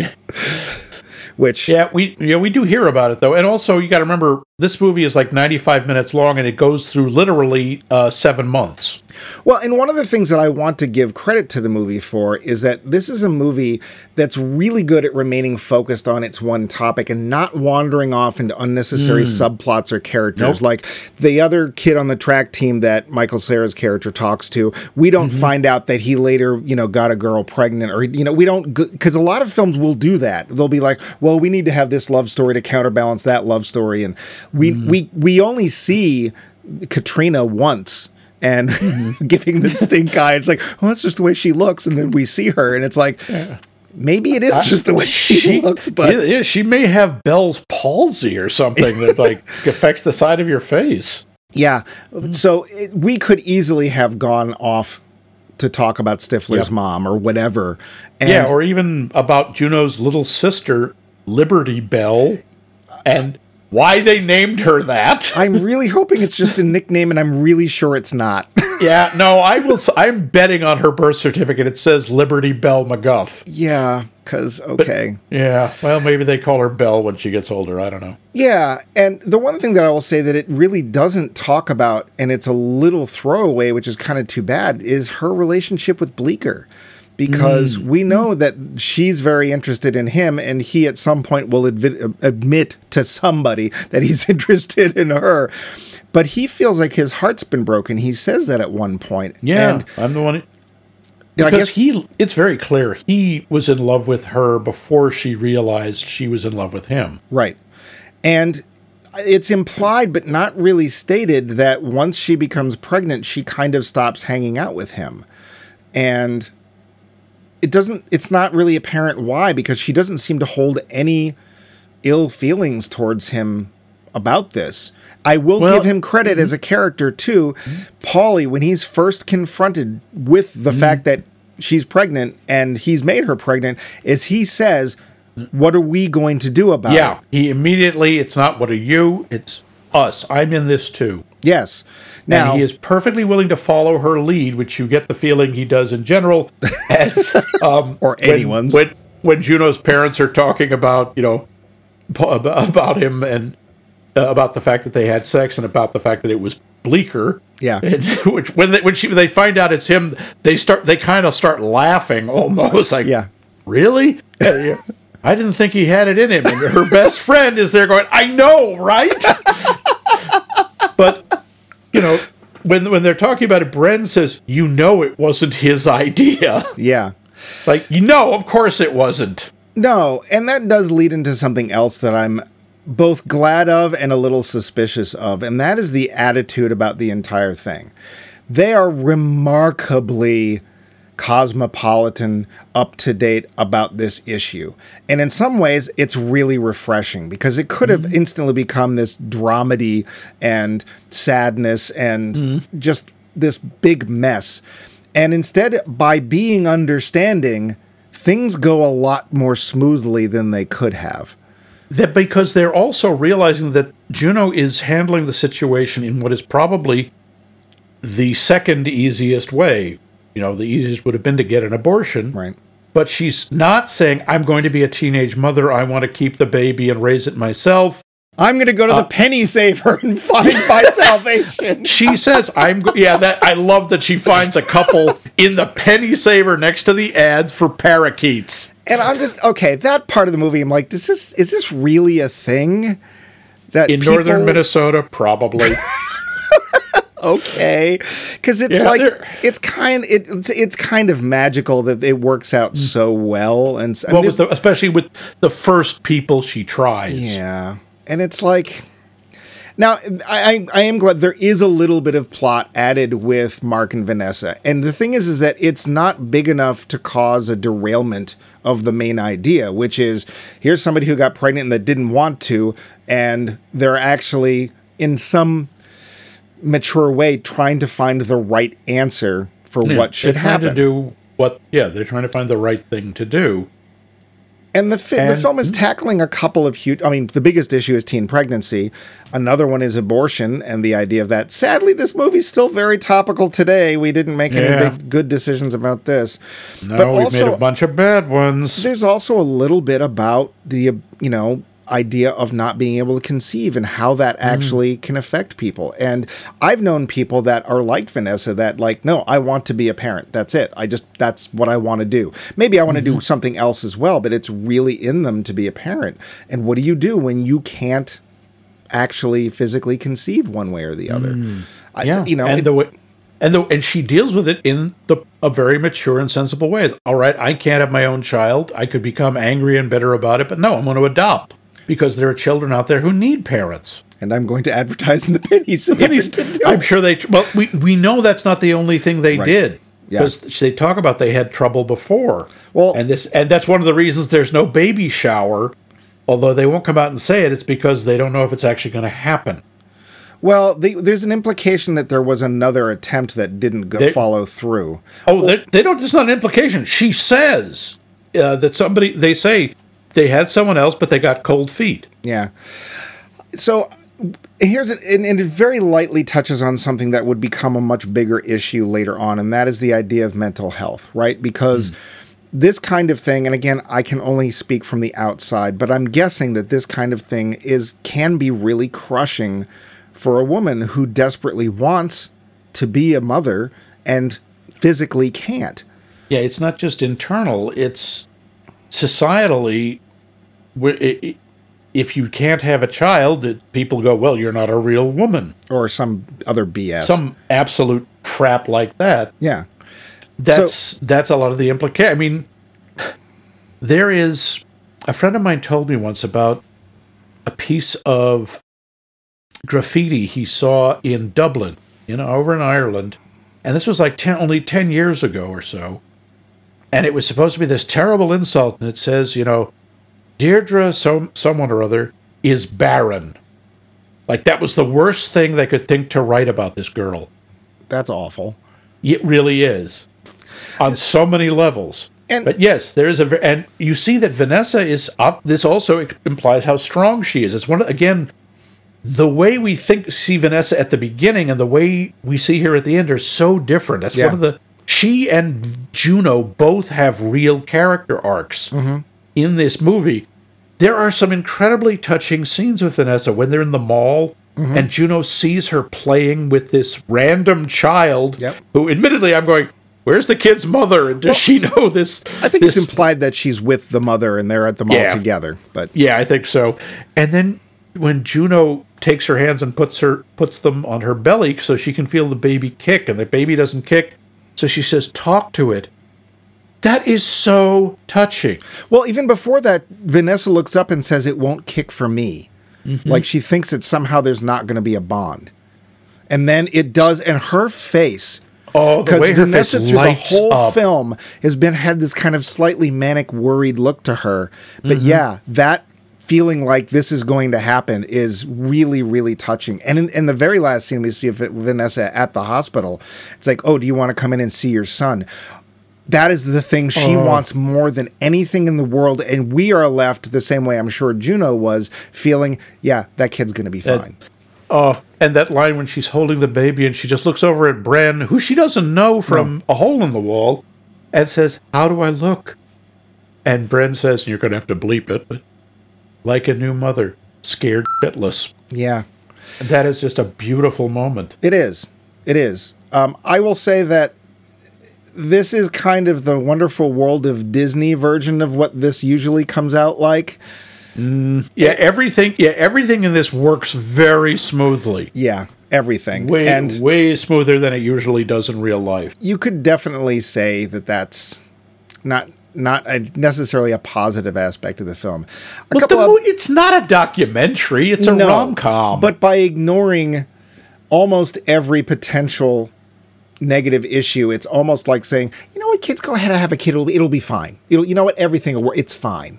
Which, yeah, we yeah we do hear about it though, and also you got to remember this movie is like ninety-five minutes long, and it goes through literally uh, seven months. well, and one of the things that I want to give credit to the movie for is that this is a movie that's really good at remaining focused on its one topic and not wandering off into unnecessary subplots or characters. Nope. Like the other kid on the track team that Michael Cera's character talks to, we don't find out that he later, you know, got a girl pregnant, or, you know, we don't, because a lot of films will do that. They'll be like, well, we need to have this love story to counterbalance that love story. And we, we, we only see Katrina once. And giving the stink eye, it's like, oh, that's just the way she looks. And then we see her, and it's like, maybe it is just the way she, looks. But yeah, yeah, she may have Bell's palsy or something that like affects the side of your face. yeah, so it, we could easily have gone off to talk about Stifler's Yep. mom or whatever. And Yeah, or even about Juno's little sister, Liberty Bell, and why they named her that. I'm really hoping it's just a nickname, and I'm really sure it's not. Yeah, no, I will. s- I'm betting on her birth certificate. It says Liberty Bell McGuff. Yeah, because, okay. Yeah, well, maybe they call her Bell when she gets older. I don't know. Yeah, and the one thing that I will say that it really doesn't talk about, and it's a little throwaway, which is kind of too bad, is her relationship with Bleecker. Because we know that she's very interested in him, and he at some point will advi- admit to somebody that he's interested in her. But he feels like his heart's been broken. He says that at one point. Yeah, And I'm the one. I Because guess he, it's very clear he was in love with her before she realized she was in love with him. Right. And it's implied, but not really stated, that once she becomes pregnant, she kind of stops hanging out with him. And it doesn't, it's not really apparent why, because she doesn't seem to hold any ill feelings towards him about this. I will Well- give him credit as a character too. Paulie, when he's first confronted with the fact that she's pregnant and he's made her pregnant, is he says, what are we going to do about Yeah, it? he immediately, it's not what are you, it's us. I'm in this too. Yes. Now and he is perfectly willing to follow her lead, which you get the feeling he does in general, as um, Or when- anyone's. When, when Juno's parents are talking about, you know, p- ab- about him and uh, about the fact that they had sex and about the fact that it was Bleecker. Yeah. And which when they, when she they find out it's him, they start they kind of start laughing almost like, Yeah. really? Yeah, yeah. I didn't think he had it in him. And her best friend is there going, I know, right? But, you know, when when they're talking about it, Bren says, you know it wasn't his idea. Yeah. It's like, you know, of course it wasn't. No, and that does lead into something else that I'm both glad of and a little suspicious of, and that is the attitude about the entire thing. They are remarkably cosmopolitan, up to date about this issue. And in some ways, it's really refreshing because it could have mm-hmm. instantly become this dramedy and sadness and mm-hmm. just this big mess. And instead, by being understanding, things go a lot more smoothly than they could have. That because they're also realizing that Juno is handling the situation in what is probably the second easiest way. You know, the easiest would have been to get an abortion. Right. But she's not saying, I'm going to be a teenage mother. I want to keep the baby and raise it myself. I'm going to go to uh, the penny saver and find my salvation. She says, I'm, go- yeah, that I love that she finds a couple in the penny saver next to the ad for parakeets. And I'm just, okay, that part of the movie, I'm like, is this, is this really a thing? That in people... northern Minnesota, probably. Okay, because it's yeah, like they're... it's kind it, it's it's kind of magical that it works out so well, and well, with the, especially with the first people she tries. Yeah, and it's like now I I am glad there is a little bit of plot added with Mark and Vanessa, and the thing is is that it's not big enough to cause a derailment of the main idea, which is here's somebody who got pregnant and that didn't want to, and they're actually in some mature way trying to find the right answer for yeah, what should they're trying happen. To do what? Yeah, they're trying to find the right thing to do. And the fi- and, the film is tackling a couple of huge. I mean, the biggest issue is teen pregnancy. Another one is abortion and the idea of that. Sadly, this movie's still very topical today. We didn't make any yeah. big good decisions about this. No, but we've also, made a bunch of bad ones. There's also a little bit about the you know. idea of not being able to conceive and how that actually mm. can affect people. And I've known people that are like Vanessa that like, no, I want to be a parent. That's it. I just, that's what I want to do. Maybe I want to mm-hmm. do something else as well, but it's really in them to be a parent. And what do you do when you can't actually physically conceive one way or the other? Mm. I, yeah. You know, and it, the way, and the, and she deals with it in the a very mature and sensible way. All right, I can't have my own child. I could become angry and bitter about it, but no, I'm going to adopt. Because there are children out there who need parents. And I'm going to advertise in the pennies. pennies I'm sure they... Well, we, we know that's not the only thing they right. did. Yeah. Because they talk about they had trouble before. Well, and this and that's one of the reasons there's no baby shower. Although they won't come out and say it, it's because they don't know if it's actually going to happen. Well, they, there's an implication that there was another attempt that didn't go, they, follow through. Oh, well, they, they don't... It's not an implication. She says uh, that somebody... They say... They had someone else, but they got cold feet. Yeah. So here's it, and, and it very lightly touches on something that would become a much bigger issue later on, and that is the idea of mental health, right? Because mm. this kind of thing, and again, I can only speak from the outside, but I'm guessing that this kind of thing is can be really crushing for a woman who desperately wants to be a mother and physically can't. Yeah, it's not just internal, it's societally. If you can't have a child, people go, well, you're not a real woman. Or some other B S. Some absolute crap like that. Yeah. That's so, that's a lot of the implication. I mean, there is... A friend of mine told me once about a piece of graffiti he saw in Dublin, you know, over in Ireland. And this was like ten, only ten years ago or so. And it was supposed to be this terrible insult. And it says, you know, Deirdre, some, someone or other, is barren. Like, that was the worst thing they could think to write about this girl. That's awful. It really is. On so many levels. And, but yes, there is a... And you see that Vanessa is up. This also implies how strong she is. It's one of, again, the way we think see Vanessa at the beginning and the way we see her at the end are so different. That's Yeah. one of the she and Juno both have real character arcs Mm-hmm. in this movie. There are some incredibly touching scenes with Vanessa when they're in the mall Mm-hmm. and Juno sees her playing with this random child Yep. who admittedly I'm going, where's the kid's mother? And does she know this? I think this, it's implied that she's with the mother and they're at the mall Yeah. together. But Yeah, I think so. And then when Juno takes her hands and puts her puts them on her belly so she can feel the baby kick, and the baby doesn't kick, so she says, "Talk to it." That is so touching. well, even before that, Vanessa looks up and says, "It won't kick for me." Mm-hmm. Like she thinks that somehow there's not going to be a bond, and then it does. And her face, Oh, the because way her Vanessa face through the lights whole up. film has been had this kind of slightly manic, worried look to her. But Mm-hmm. yeah, that feeling like this is going to happen is really, really touching. And in, in the very last scene, we see Vanessa at the hospital. It's like, oh, do you want to come in and see your son? That is the thing she Oh. wants more than anything in the world. And we are left the same way I'm sure Juno was, feeling, yeah, that kid's going to be fine. Oh, and that line when she's holding the baby and she just looks over at Bren, who she doesn't know from a hole in the wall, and says, "How do I look?" And Bren says, "You're going to have to bleep it, but like a new mother, scared shitless." Yeah. And that is just a beautiful moment. It is. It is. Um, I will say that this is kind of the Wonderful World of Disney version of what this usually comes out like. Yeah, everything. Yeah, everything in this works very smoothly. Yeah, everything. Way, and way smoother than it usually does in real life. you could definitely say that that's not not a, necessarily a positive aspect of the film. A But the, of- mo- it's not a documentary. It's a No, rom-com. But by ignoring almost every potential negative issue, it's almost like saying, you know what, kids, go ahead and have a kid. It'll be, it'll be fine. It'll, you know what, everything will work. It's fine.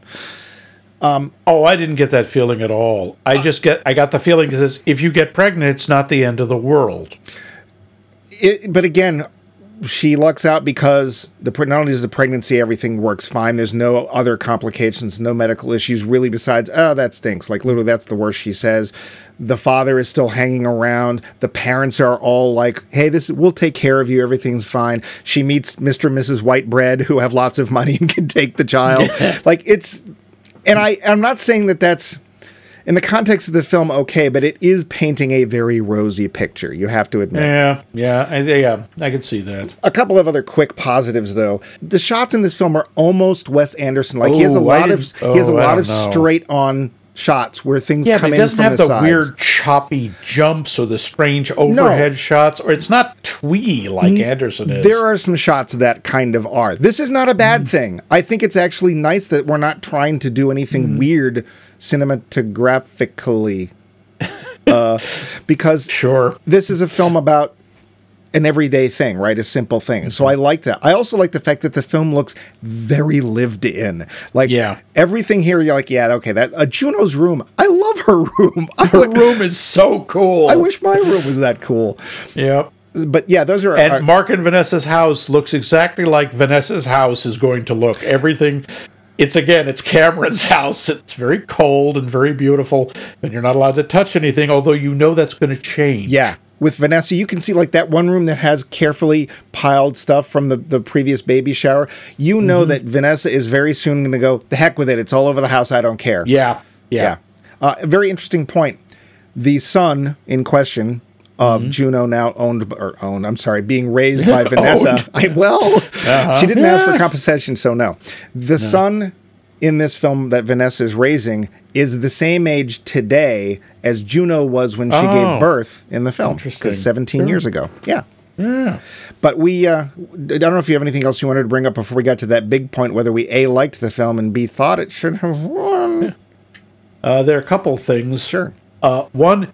oh, I didn't get that feeling at all. I just get. I got the feeling because if you get pregnant, it's not the end of the world. It, but again, she lucks out because the pre- not only is the pregnancy, everything works fine. There's no other complications, no medical issues really besides, oh, that stinks. Like literally that's the worst she says. The father is still hanging around. The parents are all like, hey, this we'll take care of you. Everything's fine. She meets Mister and Missus Whitebread who have lots of money and can take the child. Like it's, and I, I'm not saying that that's, in the context of the film, okay, but it is painting a very rosy picture, you have to admit. Yeah, yeah, I, yeah. I could see that. A couple of other quick positives, though. The shots in this film are almost Wes Anderson. Like he has a Oh, I lot of didn't- he has a oh, I lot don't of know. straight on shots where things Yeah, come but it in doesn't from have the, the, sides. weird choppy jumps or the strange overhead shots, or it's not twee like Anderson is. There are some shots that kind of are. This is not a bad Mm. thing. I think it's actually nice that we're not trying to do anything Mm. weird cinematographically. uh, because Sure. this is a film about an everyday thing, right? A simple thing. So I like that. I also like the fact that the film looks very lived in. Like Yeah. everything here, you're like, yeah, okay, that uh, Juno's room. I love her room. I, Her would, room is so cool. I wish my room was that cool. Yep. But yeah, those are, And are Mark and Vanessa's house looks exactly like Vanessa's house is going to look. Everything, it's again, it's Cameron's house. It's very cold and very beautiful, and you're not allowed to touch anything, although you know that's going to change. yeah. With Vanessa, you can see like that one room that has carefully piled stuff from the, the previous baby shower. You know Mm-hmm. that Vanessa is very soon going to go, the heck with it. It's all over the house. I don't care. Yeah. Yeah. Yeah. Uh, a very interesting point. The son in question of Mm-hmm. Juno, now owned, or owned, I'm sorry, being raised by Vanessa. Owned. I, well, Uh-huh. she didn't ask for compensation, so no. The son in this film that Vanessa is raising is the same age today as Juno was when she Oh. gave birth in the film. Interesting. Because seventeen Sure. years ago. Yeah. Yeah. But we, uh, I don't know if you have anything else you wanted to bring up before we got to that big point, whether we A, liked the film, and B, thought it should have won. Uh, there are a couple things. Sure. Uh, one,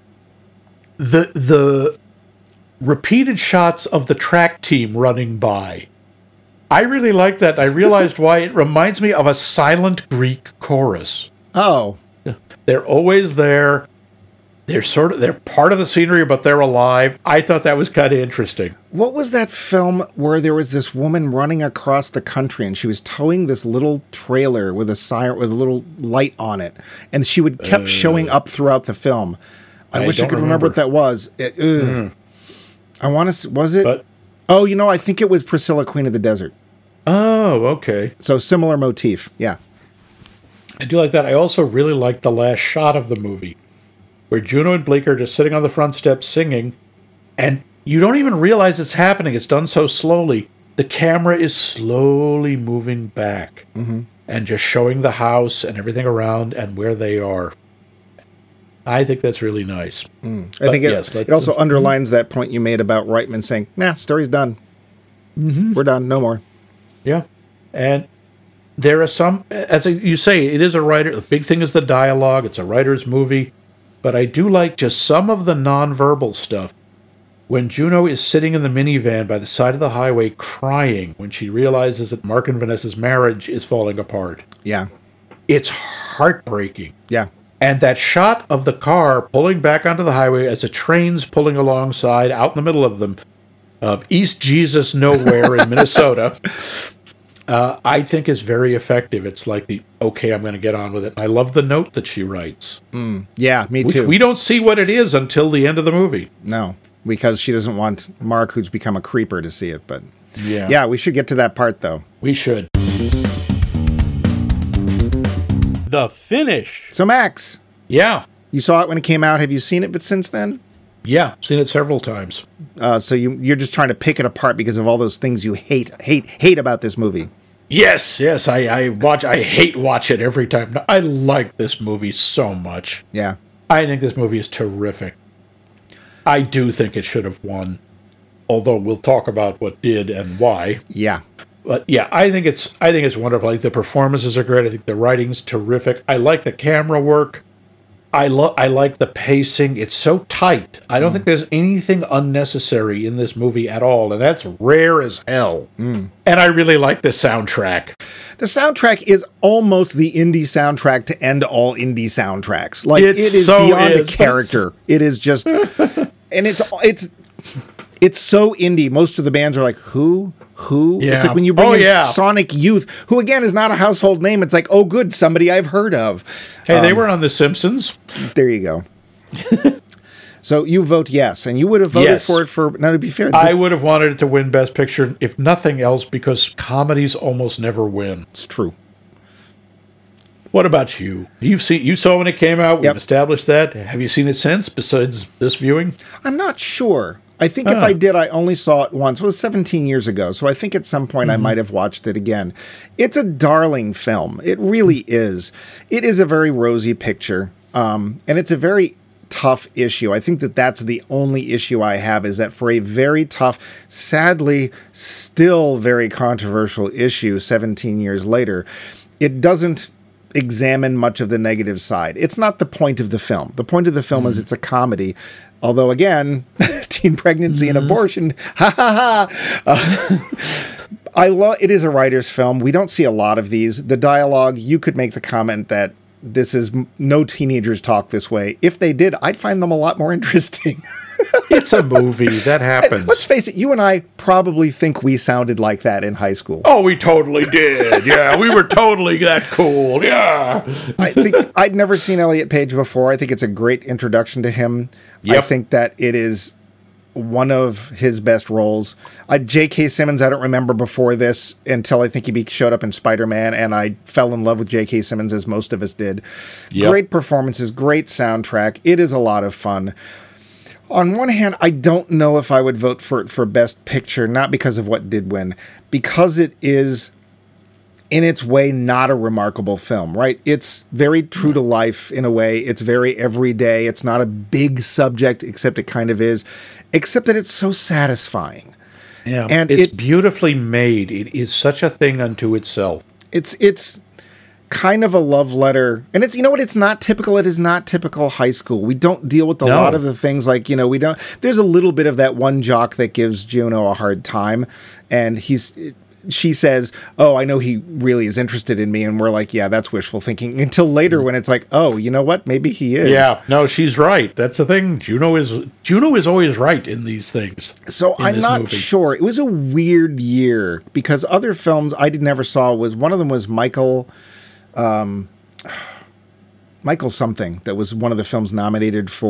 the the repeated shots of the track team running by. I really like that. I realized why. It reminds me of a silent Greek chorus. Oh, They're always there. They're sort of they're part of the scenery, but they're alive. I thought that was kind of interesting. what was that film where there was this woman running across the country and she was towing this little trailer with a siren with a little light on it, and she would kept showing up throughout the film. I, I wish I don't could remember, remember. what that was. It, ugh. I want to. Was it? But Oh, you know, I think it was Priscilla, Queen of the Desert. oh, okay. So similar motif. Yeah. I do like that. I also really like the last shot of the movie, where Juno and Bleeker are just sitting on the front steps singing, and you don't even realize it's happening. It's done so slowly. The camera is slowly moving back Mm-hmm. and just showing the house and everything around and where they are. I think that's really nice. I think it, yes, it let's- also underlines that point you made about Reitman saying, nah, story's done. Mm-hmm. We're done. No more. Yeah. And there are some, as you say, it is a writer. The big thing is the dialogue. It's a writer's movie. But I do like just some of the nonverbal stuff. When Juno is sitting in the minivan by the side of the highway crying when she realizes that Mark and Vanessa's marriage is falling apart. Yeah. It's heartbreaking. Yeah. And that shot of the car pulling back onto the highway as a train's pulling alongside out in the middle of them, of East Jesus Nowhere in Minnesota, uh, I think is very effective. It's like the, okay, I'm going to get on with it. I love the note that she writes, Yeah, me which too. we don't see what it is until the end of the movie. No, because she doesn't want Mark, who's become a creeper, to see it. But Yeah. yeah, we should get to that part, though. We should. The finish. So, Max, Yeah. you saw it when it came out. Have you seen it but since then? Yeah. Seen it several times. Uh, so you, you're just trying to pick it apart because of all those things you hate, hate, hate about this movie. Yes, yes, I, I watch. I hate watch it every time. I like this movie so much. Yeah. I think this movie is terrific. I do think it should have won, although we'll talk about what did and why. Yeah. But yeah, I think it's. I think it's wonderful. Like the performances are great. I think the writing's terrific. I like the camera work. I love. I like the pacing. It's so tight. I don't think there's anything unnecessary in this movie at all, and that's rare as hell. And I really like the soundtrack. The soundtrack is almost the indie soundtrack to end all indie soundtracks. Like It it is so beyond is, a but character. It is just, and it's it's it's so indie. Most of the bands are like, who, who? It's Yeah. like when you bring Oh, in yeah. Sonic Youth, who again is not a household name. It's like, oh, good, somebody I've heard of. Hey, they were on The Simpsons. There you go. So you vote yes, and you would have voted Yes. for it for. Now to be fair, I would have wanted it to win Best Picture, if nothing else, because comedies almost never win. it's true. What about you? You've seen, you saw when it came out. We've Yep. established that. Have you seen it since? Besides this viewing? I'm not sure. I think if Ah. I did, I only saw it once. It was seventeen years ago, so I think at some point I might have watched it again. It's a darling film. It really is. It is a very rosy picture, um, and it's a very tough issue. I think that that's the only issue I have, is that for a very tough, sadly, still very controversial issue seventeen years later, it doesn't examine much of the negative side. It's not the point of the film. The point of the film is it's a comedy. Although, again, teen pregnancy and abortion, ha ha ha. Uh, I love it is a writer's film. We don't see a lot of these. The dialogue, you could make the comment that this is no teenagers talk this way. If they did, I'd find them a lot more interesting. It's a movie. That happens. Let's face it, you and I probably think we sounded like that in high school. Oh, we totally did. Yeah, we were totally that cool. Yeah. I think I'd never seen Elliot Page before. I think it's a great introduction to him. I Yep. think that it is one of his best roles. Uh, J K. Simmons, I don't remember before this until I think he be- showed up in Spider-Man, and I fell in love with J K. Simmons, as most of us did. Yep. Great performances, great soundtrack. It is a lot of fun. On one hand, I don't know if I would vote for it for Best Picture, not because of what did win, because it is, in its way, not a remarkable film, right? It's very true to life in a way. It's very everyday. It's not a big subject, except it kind of is, except that it's so satisfying. Yeah. And it's it- beautifully made. It is such a thing unto itself. It's it's kind of a love letter, and it's, you know what, it's not typical. It is not typical high school. We don't deal with a No. lot of the things, like, you know, we don't. There's a little bit of that one jock that gives Juno a hard time, and he's. She says, "Oh, I know he really is interested in me," and we're like, "Yeah, that's wishful thinking." Until later, when it's like, "Oh, you know what? Maybe he is." Yeah. No, she's right. That's the thing. Juno is Juno is always right in these things. So in I'm this not movie. sure. It was a weird year because other films I did never saw was one of them was Michael, um, Michael something, that was one of the films nominated for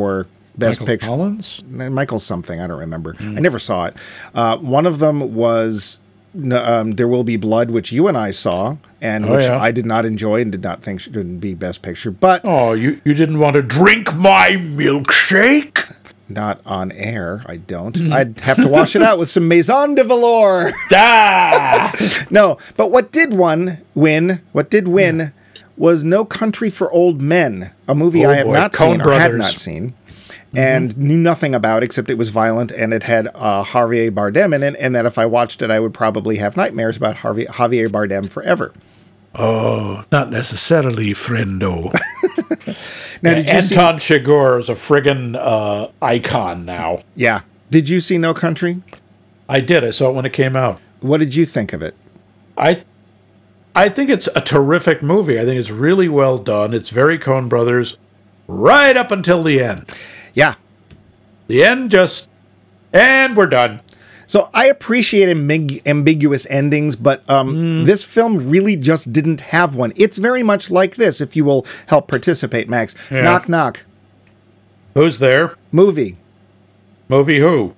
Best Michael Picture. Collins? Michael something, I don't remember. I never saw it. Uh, one of them was um, There Will Be Blood, which you and I saw, and Oh, which yeah. I did not enjoy and did not think should be Best Picture, but Oh, you, you didn't want to drink my milkshake? not on air. I don't. I'd have to wash it out with some Maison de Velour. Ah! No, but what did one win? What did win was No Country for Old Men, a movie Oh, I have boy. not Coen seen or had Brothers. not seen, and knew nothing about except it was violent and it had uh, Javier Bardem in it, and that if I watched it, I would probably have nightmares about Harvey, Javier Bardem forever. Oh, not necessarily, friendo. Now, did you see? Anton Chigurh is a friggin' uh, icon now. Yeah. Did you see No Country? I did. I saw it when it came out. What did you think of it? I I think it's a terrific movie. I think it's really well done. It's very Coen Brothers right up until the end. Yeah. The end just, and we're done. So I appreciate ambig- ambiguous endings, but um, this film really just didn't have one. It's very much like this, if you will help participate, Max. Yeah. Knock, knock. Who's there? Movie. Movie who?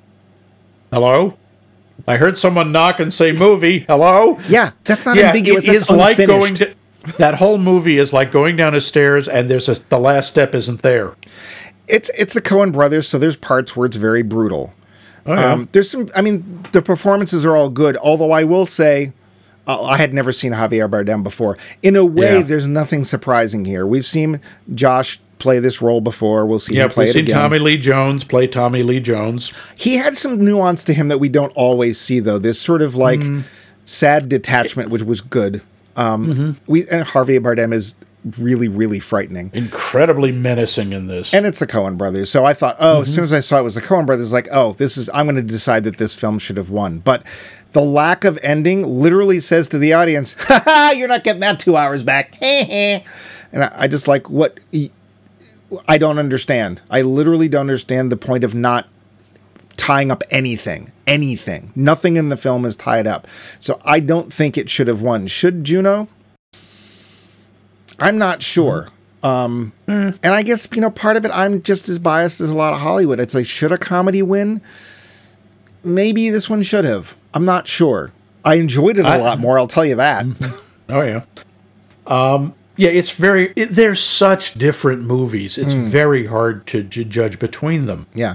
Hello? I heard someone knock and say movie. Hello? Yeah, that's not Yeah, ambiguous. it That's is like unfinished. going to, that whole movie is like going down a stairs and there's a, the last step isn't there. It's it's the Coen Brothers, so there's parts where it's very brutal. Oh, yeah. Um, there's some. I mean, the performances are all good. Although I will say, uh, I had never seen Javier Bardem before. In a way, Yeah. there's nothing surprising here. We've seen Josh play this role before. We'll see Yeah, him play we've it seen again. Tommy Lee Jones play Tommy Lee Jones. He had some nuance to him that we don't always see, though. This sort of like Mm-hmm. sad detachment, which was good. Um, Mm-hmm. We and Javier Bardem is really, really frightening. Incredibly menacing in this. And it's the Coen Brothers. So I thought, oh, Mm-hmm. as soon as I saw it was the Coen Brothers, like, oh, this is, I'm going to decide that this film should have won. But the lack of ending literally says to the audience, ha ha, you're not getting that two hours back. and I, I just like, what? I don't understand. I literally don't understand the point of not tying up anything. Anything. Nothing in the film is tied up. So I don't think it should have won. Should Juno? I'm not sure. Um, And I guess, you know, part of it, I'm just as biased as a lot of Hollywood. It's like, should a comedy win? Maybe this one should have. I'm not sure. I enjoyed it a I- lot more, I'll tell you that. Oh, yeah. Um, yeah, it's very, it, they're such different movies. It's Hmm. very hard to, to judge between them. Yeah.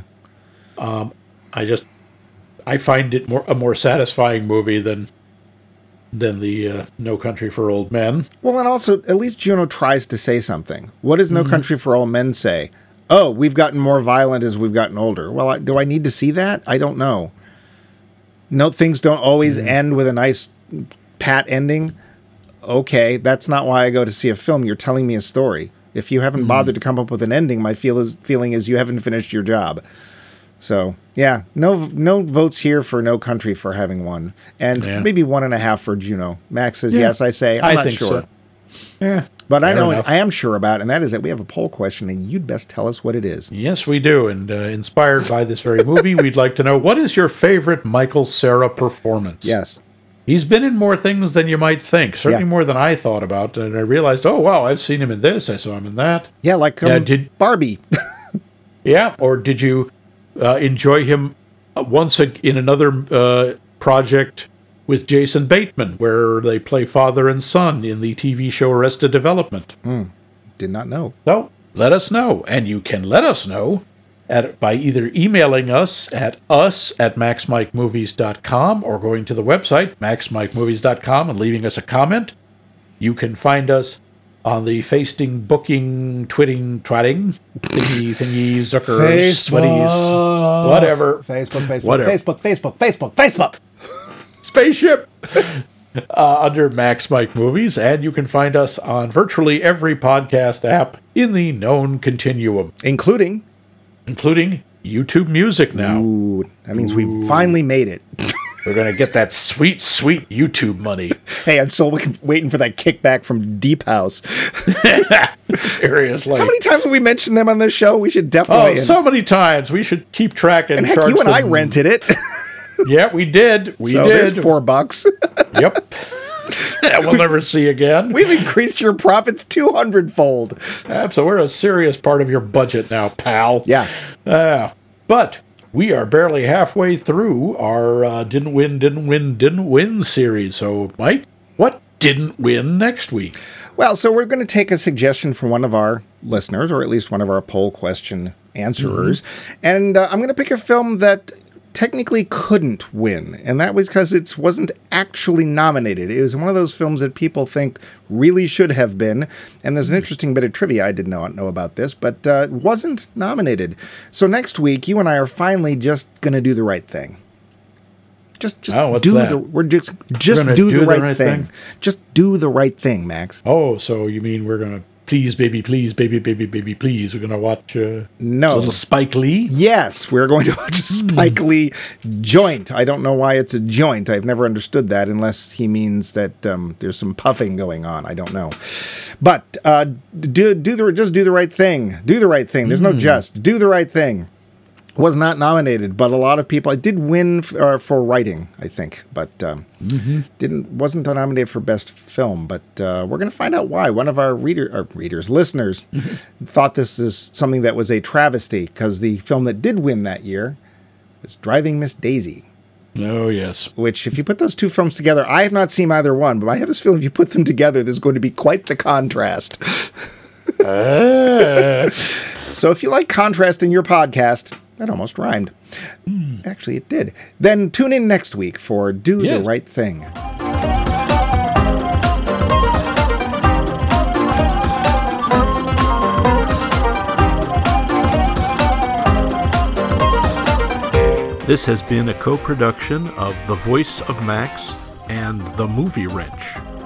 I just, I find it more a more satisfying movie than than the uh, No Country for Old Men. Well, and also, at least Juno tries to say something. What does No Country for Old Men say? Oh, we've gotten more violent as we've gotten older. Well, I, do I need to see that? I don't know. No, things don't always end with a nice pat ending. Okay, that's not why I go to see a film. You're telling me a story. If you haven't bothered to come up with an ending, my feel is, feeling is you haven't finished your job. So, yeah, no no votes here for No Country for having won. And Yeah. maybe one and a half for Juno. Max says Yeah. yes, I say. I'm I not think sure. so. Yeah. But I Fair know enough. I am sure about, and that is that we have a poll question, and you'd best tell us what it is. Yes, we do. And uh, inspired by this very movie, we'd like to know, what is your favorite Michael Cera performance? Yes. He's been in more things than you might think, certainly Yeah. more than I thought about. And I realized, oh, wow, I've seen him in this. I saw him in that. Yeah, like um, Yeah, did- Barbie. Yeah. Or did you uh, enjoy him uh, once ag- in another uh, project with Jason Bateman, where they play father and son in the T V show Arrested Development? Did not know. So let us know. And you can let us know at, by either emailing us at us at max mike movies dot com or going to the website max mike movies dot com and leaving us a comment. You can find us on the Fasting, Booking, Twitting, Twatting, Thingy, Thingy, Zuckers, Switties, whatever. Facebook, Facebook, Whatever. Facebook, Facebook, Facebook, Facebook. Spaceship uh, under Max Mike Movies, and you can find us on virtually every podcast app in the known continuum, Including, including YouTube Music now. ooh, that means we finally made it. We're going to get that sweet, sweet YouTube money. Hey, I'm still waiting- waiting for that kickback from Deep House. Seriously. How many times have we mentioned them on this show? We should Oh, definitely. so many times. We should keep track and, and heck, charge you and I them. rented it. Yeah, we did. We so did. there's four bucks. Yep. that we'll never see again. We've increased your profits two hundred fold. So we're a serious part of your budget now, pal. Yeah. Uh, but we are barely halfway through our uh, didn't win, didn't win, didn't win series. So, Mike, what didn't win next week? Well, so we're going to take a suggestion from one of our listeners, or at least one of our poll question answerers, mm-hmm. and uh, I'm going to pick a film that technically couldn't win, and that was because it wasn't actually nominated. It was one of those films that people think really should have been, and there's an interesting bit of trivia I did not know about this, but uh, it wasn't nominated. So next week, you and I are finally just going to do the right thing. Just, just oh, what's do that? the. We're just, just we're do, do the, the right, right thing. thing. Just do the right thing, Max. Oh, so you mean we're gonna please, baby, please, baby, baby, baby, please? We're gonna watch uh, no a little Spike Lee. Yes, we're going to watch a Spike Lee joint. I don't know why it's a joint. I've never understood that, unless he means that um, there's some puffing going on. I don't know. But uh, do do the just do the right thing. Do the right thing. There's mm. no just. Do the right thing. Was not nominated, but a lot of people. I did win f- uh, for writing, I think, but um, mm-hmm. didn't wasn't nominated for best film. But uh, we're going to find out why. One of our reader, our readers, listeners, thought this is something that was a travesty because the film that did win that year was Driving Miss Daisy. Oh yes. Which, if you put those two films together, I have not seen either one, but I have this feeling if you put them together, there's going to be quite the contrast. uh. So if you like contrast in your podcast. That almost rhymed. Mm. Actually, it did. Then tune in next week for Do yes. the Right Thing. This has been a co-production of The Voice of Max and The Movie Wrench.